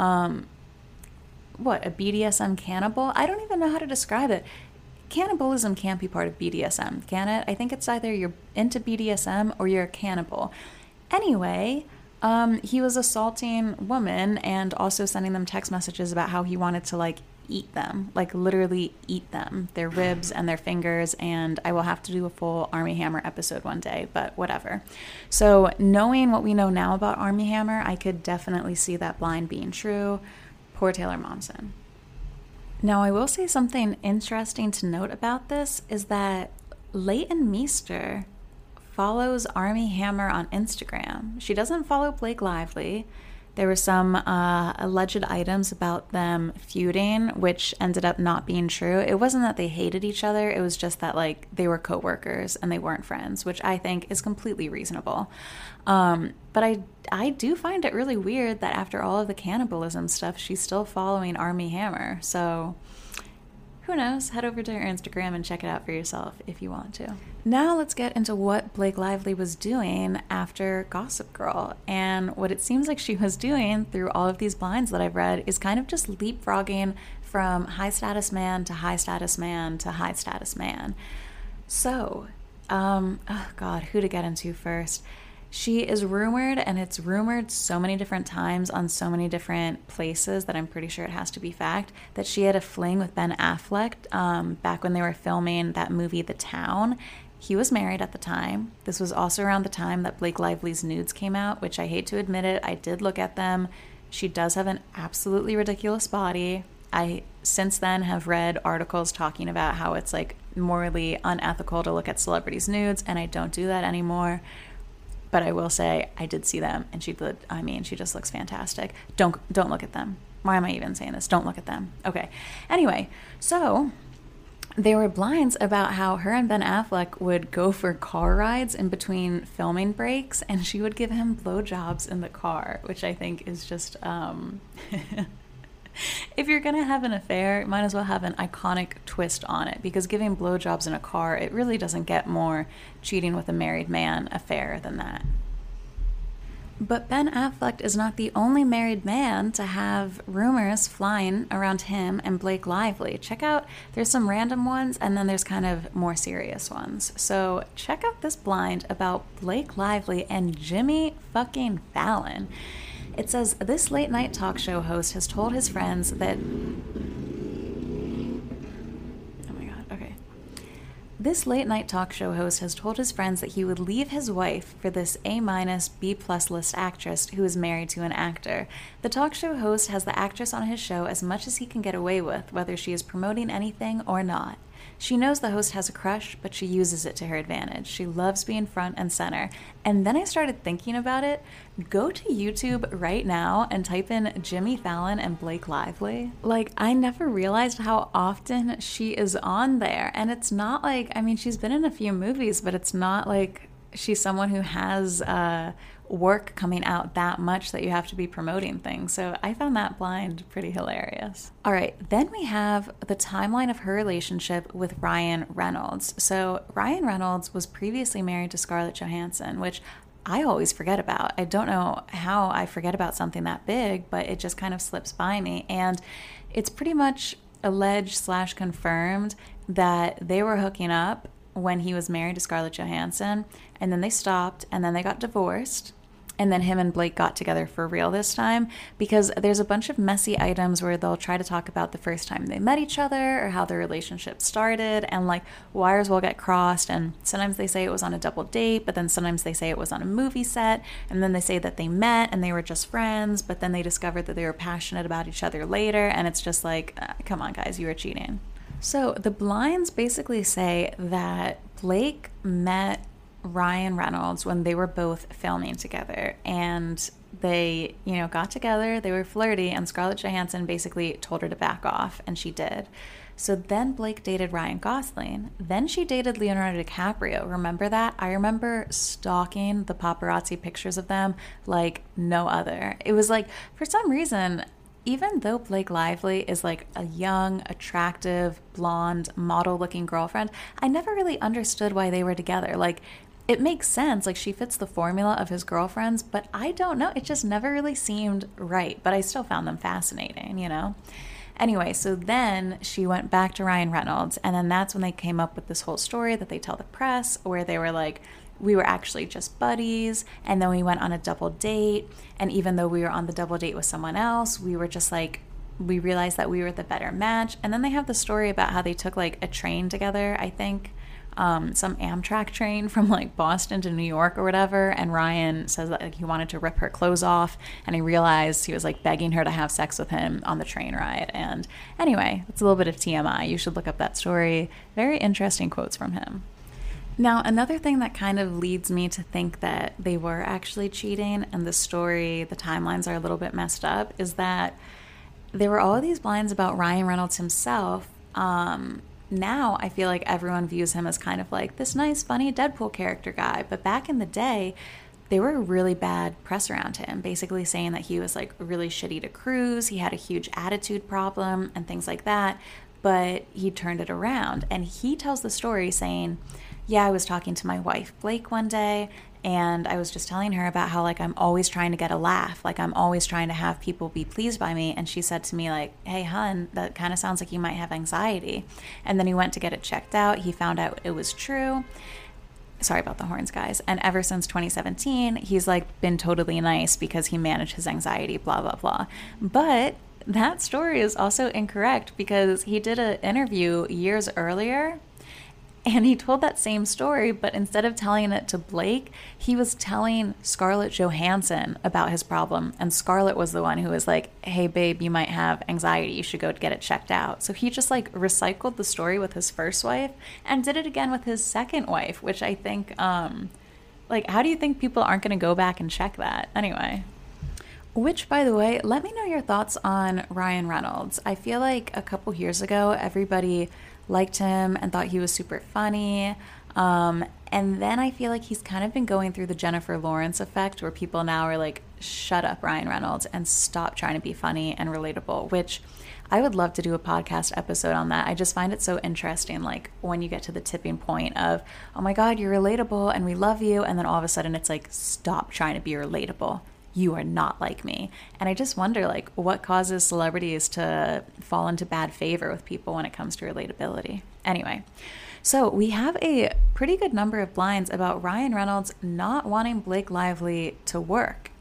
a BDSM cannibal? I don't even know how to describe it. Cannibalism can't be part of BDSM, can it? I think it's either you're into BDSM or you're a cannibal. Anyway, he was assaulting women and also sending them text messages about how he wanted to like eat them, like literally eat them, their ribs and their fingers. And I will have to do a full Armie Hammer episode one day, but whatever. So knowing what we know now about Armie Hammer, I could definitely see that blind being true. Poor Taylor Momsen. Now, I will say something interesting to note about this is that Leighton Meester follows Armie Hammer on Instagram. She doesn't follow Blake Lively. There were some alleged items about them feuding, which ended up not being true. It wasn't that they hated each other. It was just that like they were co-workers and they weren't friends, which I think is completely reasonable. But I do find it really weird that after all of the cannibalism stuff, she's still following Armie Hammer. So who knows? Head over to her Instagram and check it out for yourself if you want to. Now let's get into what Blake Lively was doing after Gossip Girl. And what it seems like she was doing through all of these blinds that I've read is kind of just leapfrogging from high status man to high status man to high status man. So, oh God, who to get into first? She is rumored, and it's rumored so many different times on so many different places that I'm pretty sure it has to be fact, that she had a fling with Ben Affleck back when they were filming that movie, The Town. He was married at the time. This was also around the time that Blake Lively's nudes came out, which I hate to admit it, I did look at them. She does have an absolutely ridiculous body. I, since then, have read articles talking about how it's like morally unethical to look at celebrities' nudes, and I don't do that anymore. But I will say I did see them, and she just looks fantastic. Don't look at them. Why am I even saying this? Don't look at them. Okay. Anyway, so there were blinds about how her and Ben Affleck would go for car rides in between filming breaks, and she would give him blowjobs in the car, which I think is just if you're going to have an affair, might as well have an iconic twist on it, because giving blowjobs in a car, it really doesn't get more cheating with a married man affair than that. But Ben Affleck is not the only married man to have rumors flying around him and Blake Lively. Check out, there's some random ones and then there's kind of more serious ones. So check out this blind about Blake Lively and Jimmy fucking Fallon. It says, this late night talk show host has told his friends that... This late night talk show host has told his friends that he would leave his wife for this A-, B+ list actress who is married to an actor. The talk show host has the actress on his show as much as he can get away with, whether she is promoting anything or not. She knows the host has a crush, but she uses it to her advantage. She loves being front and center. And then I started thinking about it. Go to YouTube right now and type in Jimmy Fallon and Blake Lively. Like, I never realized how often she is on there. And it's not like, I mean, she's been in a few movies, but it's not like she's someone who has work coming out that much that you have to be promoting things. So I found that blind pretty hilarious. All right, then we have the timeline of her relationship with Ryan Reynolds. So Ryan Reynolds was previously married to Scarlett Johansson, which I always forget about. I don't know how I forget about something that big, but it just kind of slips by me. And it's pretty much alleged / confirmed that they were hooking up when he was married to Scarlett Johansson, and then they stopped, and then they got divorced. And then him and Blake got together for real this time, because there's a bunch of messy items where they'll try to talk about the first time they met each other or how their relationship started, and like wires will get crossed. And sometimes they say it was on a double date, but then sometimes they say it was on a movie set. And then they say that they met and they were just friends, but then they discovered that they were passionate about each other later. And it's just like, come on, guys, you were cheating. So the blinds basically say that Blake met Ryan Reynolds when they were both filming together, and they, got together, they were flirty, and Scarlett Johansson basically told her to back off, and she did. So then Blake dated Ryan Gosling. Then she dated Leonardo DiCaprio. Remember that? I remember stalking the paparazzi pictures of them like no other. It was like, for some reason, even though Blake Lively is like a young, attractive, blonde, model-looking girlfriend, I never really understood why they were together. Like, it makes sense, like she fits the formula of his girlfriends, but I don't know, it just never really seemed right, but I still found them fascinating, Anyway, so then she went back to Ryan Reynolds, and then that's when they came up with this whole story that they tell the press, where they were like, we were actually just buddies, and then we went on a double date, and even though we were on the double date with someone else, we were just like, we realized that we were the better match. And then they have the story about how they took like a train together, I think, some Amtrak train from like Boston to New York or whatever, and Ryan says that like, he wanted to rip her clothes off, and he realized he was like begging her to have sex with him on the train ride. And anyway, it's a little bit of TMI. You should look up that story. Very interesting quotes from him. Now, another thing that kind of leads me to think that they were actually cheating, and the story, the timelines are a little bit messed up, is that there were all of these blinds about Ryan Reynolds himself. Now I feel like everyone views him as kind of like this nice, funny Deadpool character guy. But back in the day, there were really bad press around him, basically saying that he was like really shitty to cruise. He had a huge attitude problem and things like that. But he turned it around. And he tells the story saying, yeah, I was talking to my wife, Blake, one day, and I was just telling her about how, like, I'm always trying to get a laugh. Like, I'm always trying to have people be pleased by me. And she said to me, like, hey, hun, that kind of sounds like you might have anxiety. And then he went to get it checked out. He found out it was true. Sorry about the horns, guys. And ever since 2017, he's, like, been totally nice because he managed his anxiety, blah, blah, blah. But that story is also incorrect because he did an interview years earlier, and he told that same story, but instead of telling it to Blake, he was telling Scarlett Johansson about his problem. And Scarlett was the one who was like, hey, babe, you might have anxiety. You should go get it checked out. So he just like recycled the story with his first wife and did it again with his second wife, which I think, like, how do you think people aren't going to go back and check that? Anyway. Which, by the way, let me know your thoughts on Ryan Reynolds. I feel like a couple years ago, everybody liked him and thought he was super funny. And then I feel like he's kind of been going through the Jennifer Lawrence effect where people now are like, shut up, Ryan Reynolds, and stop trying to be funny and relatable, which I would love to do a podcast episode on that. I just find it so interesting, like when you get to the tipping point of, oh my God, you're relatable and we love you. And then all of a sudden it's like, stop trying to be relatable. you are not like me. And I just wonder, like, what causes celebrities to fall into bad favor with people when it comes to relatability. Anyway, so we have a pretty good number of blinds about Ryan Reynolds not wanting Blake Lively to work.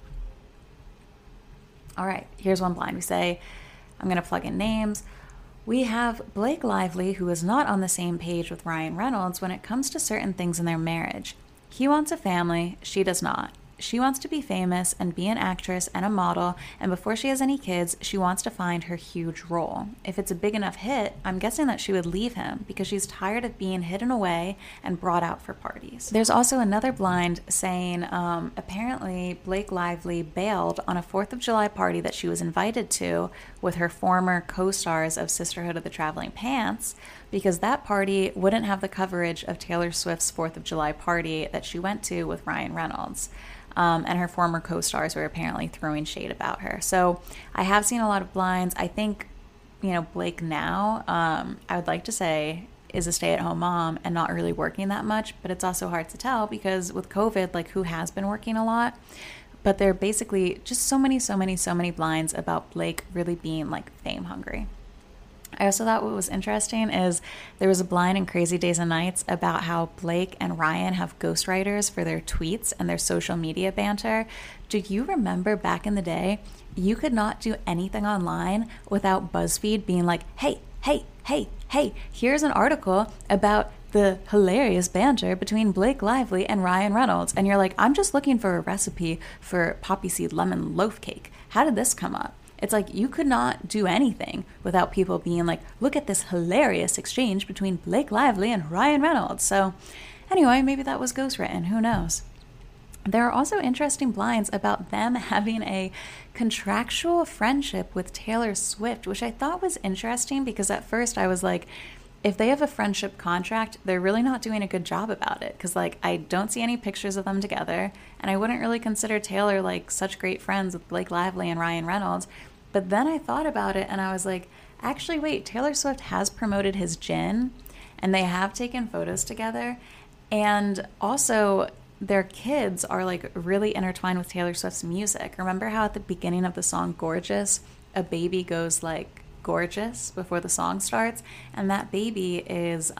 All right, here's one blind. We say, I'm going to plug in names. We have Blake Lively, who is not on the same page with Ryan Reynolds when it comes to certain things in their marriage. He wants a family, she does not. She wants to be famous and be an actress and a model, and before she has any kids, she wants to find her huge role. If it's a big enough hit, I'm guessing that she would leave him because she's tired of being hidden away and brought out for parties. There's also another blind saying apparently Blake Lively bailed on a 4th of July party that she was invited to with her former co-stars of Sisterhood of the Traveling Pants, because that party wouldn't have the coverage of Taylor Swift's 4th of July party that she went to with Ryan Reynolds. And her former co-stars were apparently throwing shade about her. So I have seen a lot of blinds. I think, Blake now, I would like to say, is a stay-at-home mom and not really working that much. But it's also hard to tell because with COVID, like, who has been working a lot? But there are basically just so many blinds about Blake really being, like, fame hungry. I also thought what was interesting is there was a blind in Crazy Days and Nights about how Blake and Ryan have ghostwriters for their tweets and their social media banter. Do you remember back in the day, you could not do anything online without BuzzFeed being like, hey, here's an article about the hilarious banter between Blake Lively and Ryan Reynolds. And you're like, I'm just looking for a recipe for poppy seed lemon loaf cake. How did this come up? It's like you could not do anything without people being like, look at this hilarious exchange between Blake Lively and Ryan Reynolds. So anyway, maybe that was ghostwritten. Who knows? There are also interesting blinds about them having a contractual friendship with Taylor Swift, which I thought was interesting because at first I was like, if they have a friendship contract, they're really not doing a good job about it. Because, like, I don't see any pictures of them together. And I wouldn't really consider Taylor, like, such great friends with Blake Lively and Ryan Reynolds. But then I thought about it and I was like, actually, wait, Taylor Swift has promoted his gin. And they have taken photos together. And also, their kids are, like, really intertwined with Taylor Swift's music. Remember how at the beginning of the song Gorgeous, a baby goes, like, gorgeous before the song starts, and that baby is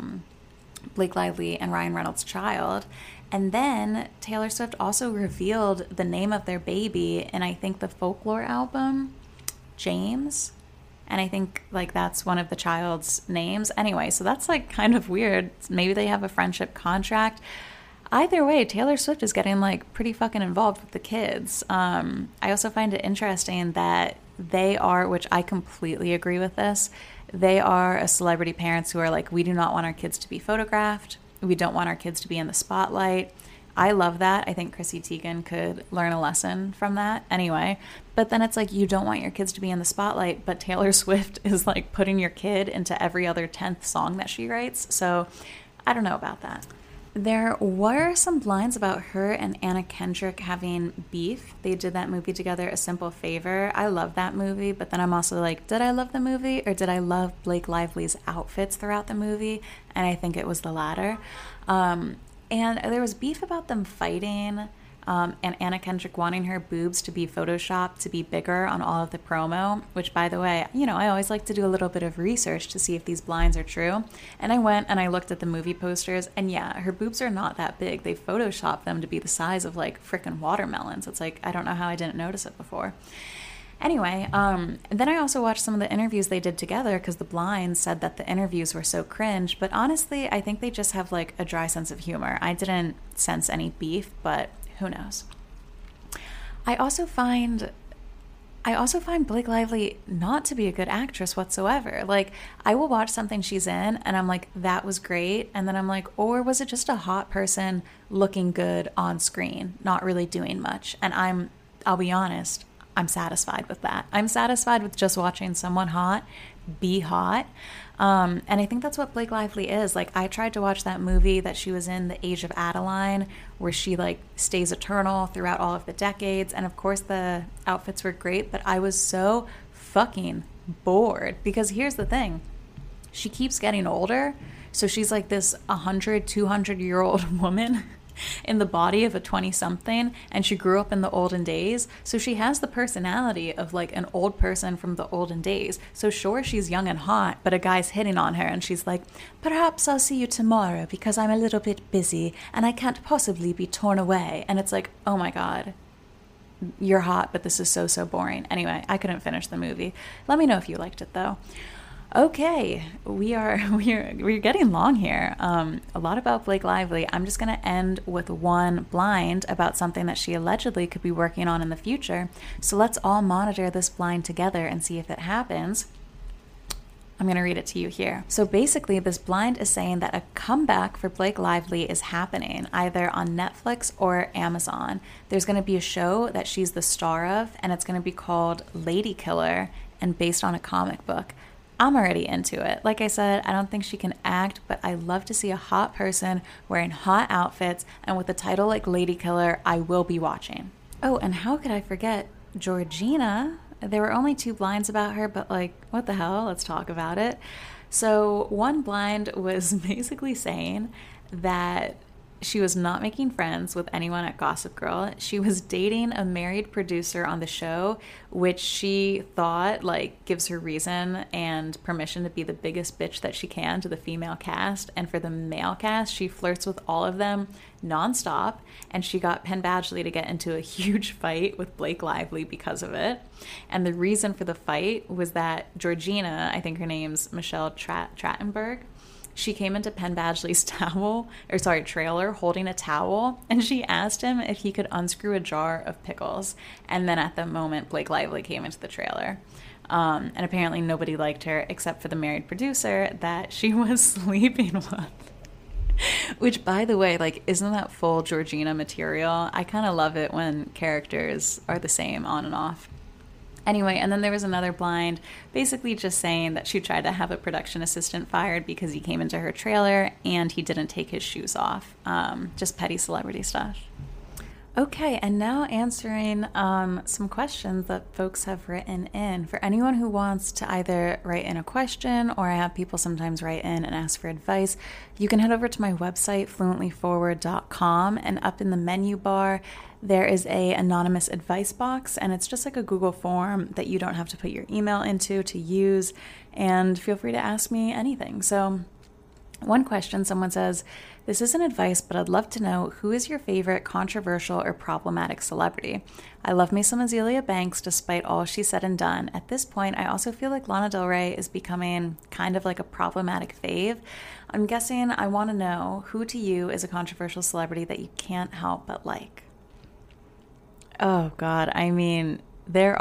Blake Lively and Ryan Reynolds' child. And then Taylor Swift also revealed the name of their baby in, I think, the Folklore album, James, and I think, like, that's one of the child's names. Anyway, so that's, like, kind of weird. Maybe they have a friendship contract. Either way, Taylor Swift is getting, like, pretty fucking involved with the kids. I also find it interesting that they are, which I completely agree with this, they are a celebrity parents who are like, we do not want our kids to be photographed. We don't want our kids to be in the spotlight. I love that. I think Chrissy Teigen could learn a lesson from that anyway. But then it's like, you don't want your kids to be in the spotlight, but Taylor Swift is like putting your kid into every other 10th song that she writes. So I don't know about that. There were some blinds about her and Anna Kendrick having beef. They did that movie together, A Simple Favor. I love that movie, but then I'm also like, did I love the movie or did I love Blake Lively's outfits throughout the movie? And I think it was the latter. And there was beef about them fighting, and Anna Kendrick wanting her boobs to be photoshopped to be bigger on all of the promo, which, by the way, I always like to do a little bit of research to see if these blinds are true. And I went and I looked at the movie posters, and yeah, her boobs are not that big. They photoshopped them to be the size of, like, frickin' watermelons. It's like, I don't know how I didn't notice it before. Anyway, then I also watched some of the interviews they did together because the blinds said that the interviews were so cringe. But honestly, I think they just have, like, a dry sense of humor. I didn't sense any beef, but who knows? I also find Blake Lively not to be a good actress whatsoever. Like, I will watch something she's in and I'm like, that was great. And then I'm like, or was it just a hot person looking good on screen, not really doing much? And I'll be honest, I'm satisfied with that. I'm satisfied with just watching someone hot be hot. And I think that's what Blake Lively is. Like, I tried to watch that movie that she was in, The Age of Adeline, where she, like, stays eternal throughout all of the decades. And of course the outfits were great, but I was so fucking bored because here's the thing. She keeps getting older. So she's like this 100, 200-year-old woman in the body of a 20-something, and she grew up in the olden days, so she has the personality of like an old person from the olden days. So sure, she's young and hot, but a guy's hitting on her and she's like, perhaps I'll see you tomorrow because I'm a little bit busy and I can't possibly be torn away. And it's like, oh my god, you're hot, but this is so boring. Anyway, I couldn't finish the movie. Let me know if you liked it though. Okay, we're getting long here. A lot about Blake Lively. I'm just going to end with one blind about something that she allegedly could be working on in the future. So let's all monitor this blind together and see if it happens. I'm going to read it to you here. So basically, this blind is saying that a comeback for Blake Lively is happening either on Netflix or Amazon. There's going to be a show that she's the star of, and it's going to be called Lady Killer and based on a comic book. I'm already into it. Like I said, I don't think she can act, but I love to see a hot person wearing hot outfits, and with a title like Lady Killer, I will be watching. Oh, and how could I forget Georgina? There were only 2 blinds about her, but like, what the hell? Let's talk about it. So one blind was basically saying that she was not making friends with anyone at Gossip Girl. She was dating a married producer on the show, which she thought like gives her reason and permission to be the biggest bitch that she can to the female cast. And for the male cast, she flirts with all of them nonstop. And she got Penn Badgley to get into a huge fight with Blake Lively because of it. And the reason for the fight was that Georgina, I think her name's Michelle Trachtenberg, she came into Penn Badgley's trailer holding a towel, and she asked him if he could unscrew a jar of pickles. And then at the moment, Blake Lively came into the trailer. And apparently nobody liked her except for the married producer that she was sleeping with. Which, by the way, like, isn't that full Georgina material? I kind of love it when characters are the same on and off. Anyway, and then there was another blind basically just saying that she tried to have a production assistant fired because he came into her trailer and he didn't take his shoes off. Just petty celebrity stuff. Okay, and now answering some questions that folks have written in. For anyone who wants to either write in a question, or I have people sometimes write in and ask for advice, you can head over to my website, fluentlyforward.com, and up in the menu bar, there is a anonymous advice box, and it's just like a Google form that you don't have to put your email into to use, and feel free to ask me anything. So one question, someone says, this isn't advice, but I'd love to know, who is your favorite controversial or problematic celebrity? I love me some Azealia Banks despite all she said and done. At this point, I also feel like Lana Del Rey is becoming kind of like a problematic fave. I'm guessing I want to know, who to you is a controversial celebrity that you can't help but like? Oh God, I mean, there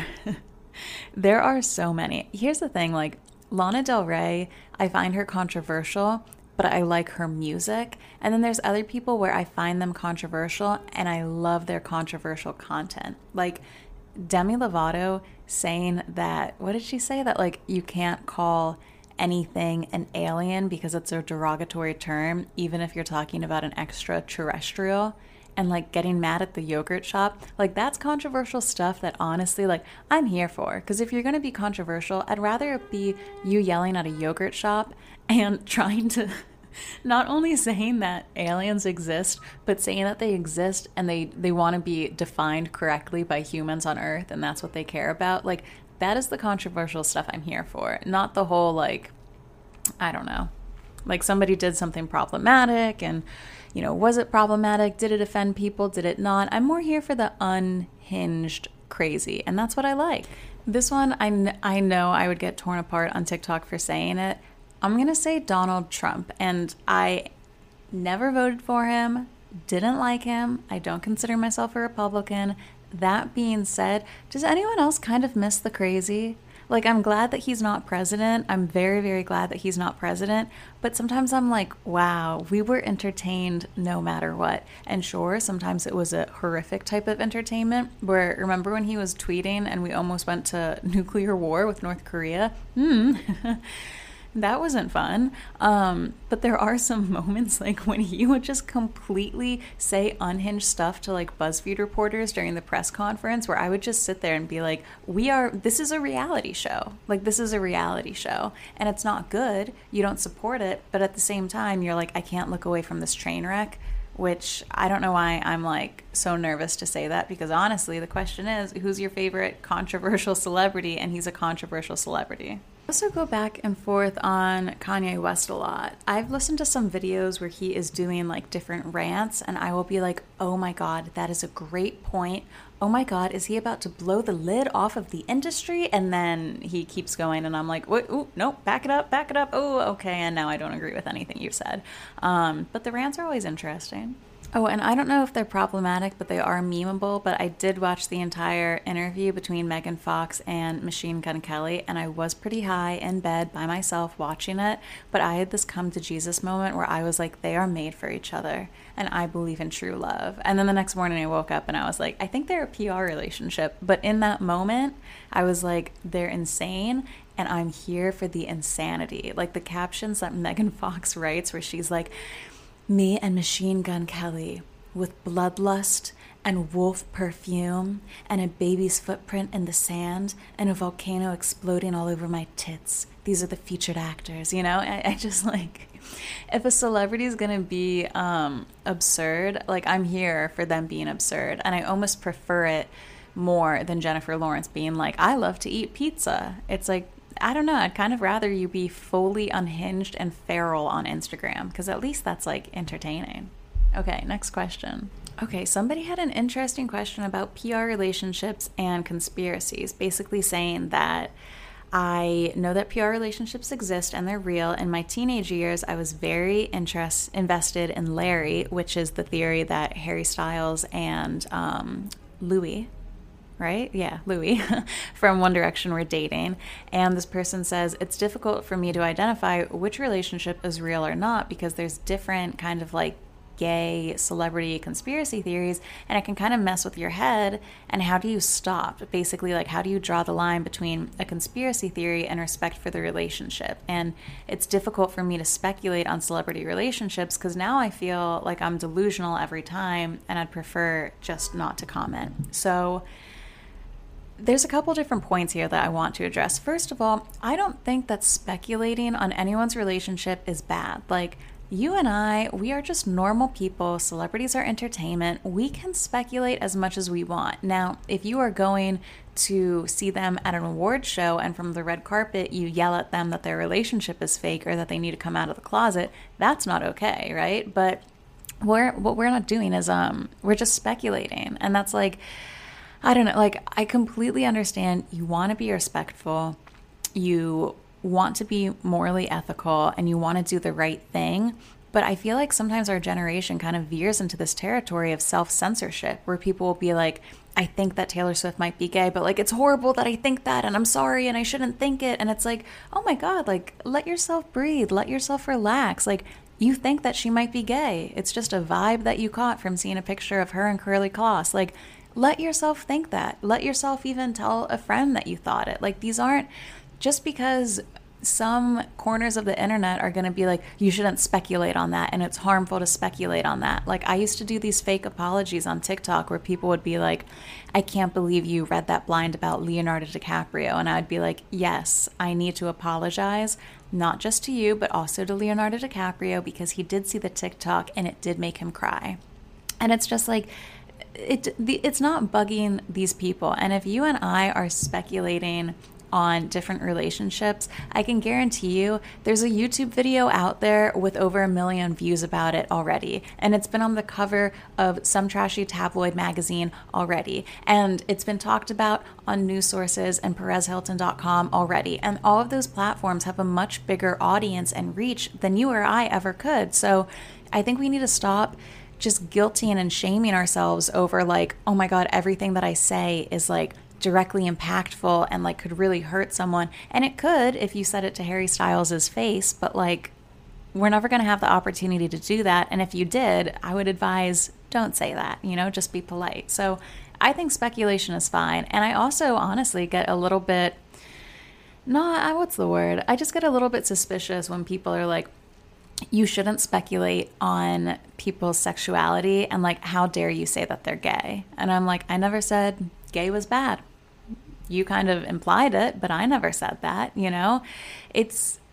are so many. Here's the thing, like, Lana Del Rey, I find her controversial, but I like her music. And then there's other people where I find them controversial and I love their controversial content. Like Demi Lovato saying that, what did she say? That like you can't call anything an alien because it's a derogatory term, even if you're talking about an extraterrestrial. And like getting mad at the yogurt shop, like that's controversial stuff that honestly, like, I'm here for. Because if you're going to be controversial, I'd rather it be you yelling at a yogurt shop and trying to not only saying that aliens exist, but saying that they exist and they want to be defined correctly by humans on Earth, and that's what they care about. Like, that is the controversial stuff I'm here for. Not the whole, like, I don't know, like somebody did something problematic and, you know, was it problematic? Did it offend people? Did it not? I'm more here for the unhinged crazy, and that's what I like. This one, I know I would get torn apart on TikTok for saying it. I'm going to say Donald Trump, and I never voted for him, didn't like him. I don't consider myself a Republican. That being said, does anyone else kind of miss the crazy? Like, I'm glad that he's not president. I'm very, very glad that he's not president. But sometimes I'm like, wow, we were entertained no matter what. And sure, sometimes it was a horrific type of entertainment where, remember when he was tweeting and we almost went to nuclear war with North Korea? That wasn't fun. But there are some moments like when he would just completely say unhinged stuff to like BuzzFeed reporters during the press conference, where I would just sit there and be like, this is a reality show. Like, this is a reality show and it's not good. You don't support it. But at the same time, you're like, I can't look away from this train wreck. which I don't know why I'm like so nervous to say that, because honestly, the question is, who's your favorite controversial celebrity? And he's a controversial celebrity. I also go back and forth on Kanye West a lot. I've listened to some videos where he is doing like different rants, and I will be like, oh my God, that is a great point. Oh my God, is he about to blow the lid off of the industry? And then he keeps going, and I'm like, wait, ooh, nope, back it up, back it up. Oh, okay, and now I don't agree with anything you've said. But the rants are always interesting. Oh, and I don't know if they're problematic, but they are memeable. But I did watch the entire interview between Megan Fox and Machine Gun Kelly, and I was pretty high in bed by myself watching it. But I had this come to Jesus moment where I was like, they are made for each other, and I believe in true love. And then the next morning I woke up and I was like, I think they're a PR relationship. But in that moment, I was like, they're insane, and I'm here for the insanity. Like the captions that Megan Fox writes where she's like, me and Machine Gun Kelly with bloodlust and wolf perfume and a baby's footprint in the sand and a volcano exploding all over my tits. These are the featured actors, you know? I just like, if a celebrity is going to be absurd, like I'm here for them being absurd. And I almost prefer it more than Jennifer Lawrence being like, I love to eat pizza. It's like, I don't know, I'd kind of rather you be fully unhinged and feral on Instagram, because at least that's like entertaining. Okay, next question. Okay, somebody had an interesting question about PR relationships and conspiracies, basically saying that I know that PR relationships exist and they're real. In my teenage years, I was very invested in Larry, which is the theory that Harry Styles and Louis, right? Yeah, Louis from One Direction were dating. And this person says, it's difficult for me to identify which relationship is real or not, because there's different kind of like gay celebrity conspiracy theories, and it can kind of mess with your head. And how do you stop? Basically, like, how do you draw the line between a conspiracy theory and respect for the relationship? And it's difficult for me to speculate on celebrity relationships because now I feel like I'm delusional every time, and I'd prefer just not to comment. So there's a couple different points here that I want to address. First of all, I don't think that speculating on anyone's relationship is bad. Like, you and I, we are just normal people. Celebrities are entertainment. We can speculate as much as we want. Now, if you are going to see them at an award show and from the red carpet you yell at them that their relationship is fake or that they need to come out of the closet, that's not okay, right? But what we're not doing is we're just speculating. And that's like, I don't know, like, I completely understand you want to be respectful, you want to be morally ethical, and you want to do the right thing. But I feel like sometimes our generation kind of veers into this territory of self-censorship where people will be like, I think that Taylor Swift might be gay, but like, it's horrible that I think that, and I'm sorry, and I shouldn't think it. And it's like, oh my God, like, let yourself breathe, let yourself relax. Like, you think that she might be gay. It's just a vibe that you caught from seeing a picture of her in curly kloss. Like, let yourself think that. Let yourself even tell a friend that you thought it. Like, these aren't just because some corners of the internet are going to be like, you shouldn't speculate on that, and it's harmful to speculate on that. Like, I used to do these fake apologies on TikTok where people would be like, I can't believe you read that blind about Leonardo DiCaprio. And I'd be like, yes, I need to apologize, not just to you, but also to Leonardo DiCaprio, because he did see the TikTok and it did make him cry. And it's just like, it's not bugging these people. And if you and I are speculating on different relationships, I can guarantee you there's a YouTube video out there with over 1 million views about it already. And it's been on the cover of some trashy tabloid magazine already. And it's been talked about on news sources and PerezHilton.com already. And all of those platforms have a much bigger audience and reach than you or I ever could. So I think we need to stop just guilting and shaming ourselves over like, oh my God, everything that I say is like directly impactful and like could really hurt someone. And it could if you said it to Harry Styles' face, but like, we're never going to have the opportunity to do that. And if you did, I would advise don't say that, you know, just be polite. So I think speculation is fine. And I also honestly get a little bit, I just get a little bit suspicious when people are like, you shouldn't speculate on people's sexuality, and like, how dare you say that they're gay? And I'm like, I never said gay was bad. You kind of implied it, but I never said that, you know? It's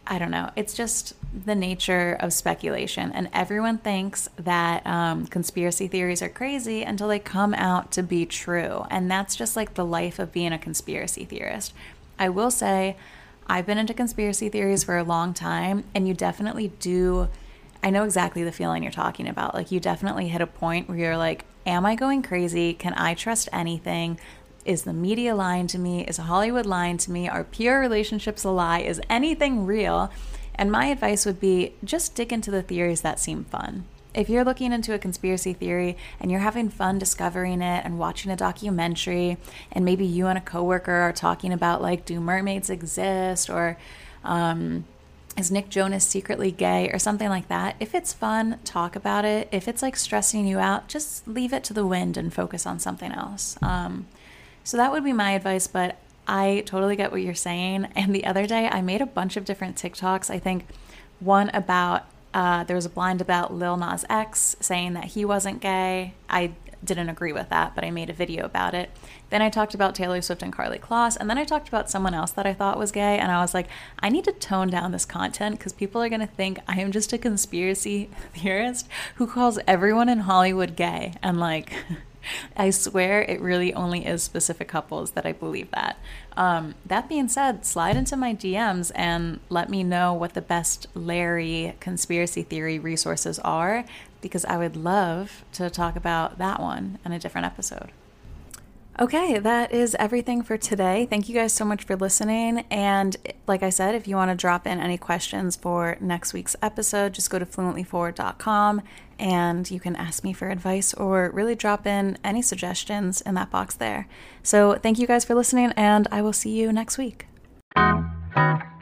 I don't know. It's just the nature of speculation. And everyone thinks that conspiracy theories are crazy until they come out to be true. And that's just like the life of being a conspiracy theorist. I will say, I've been into conspiracy theories for a long time, and you definitely do. I know exactly the feeling you're talking about. Like, you definitely hit a point where you're like, am I going crazy? Can I trust anything? Is the media lying to me? Is Hollywood lying to me? Are PR relationships a lie? Is anything real? And my advice would be just dig into the theories that seem fun. If you're looking into a conspiracy theory and you're having fun discovering it and watching a documentary, and maybe you and a coworker are talking about, like, do mermaids exist, or is Nick Jonas secretly gay, or something like that, if it's fun, talk about it. If it's like stressing you out, just leave it to the wind and focus on something else. So that would be my advice, but I totally get what you're saying. And the other day I made a bunch of different TikToks. I think one about, there was a blind about Lil Nas X saying that he wasn't gay. I didn't agree with that, but I made a video about it. Then I talked about Taylor Swift and Karlie Kloss, and then I talked about someone else that I thought was gay, and I was like, I need to tone down this content because people are going to think I am just a conspiracy theorist who calls everyone in Hollywood gay. And like, I swear it really only is specific couples that I believe that. That being said, slide into my DMs and let me know what the best Larry conspiracy theory resources are, because I would love to talk about that one in a different episode. Okay, that is everything for today. Thank you guys so much for listening. And like I said, if you want to drop in any questions for next week's episode, just go to fluentlyforward.com and you can ask me for advice or really drop in any suggestions in that box there. So thank you guys for listening, and I will see you next week.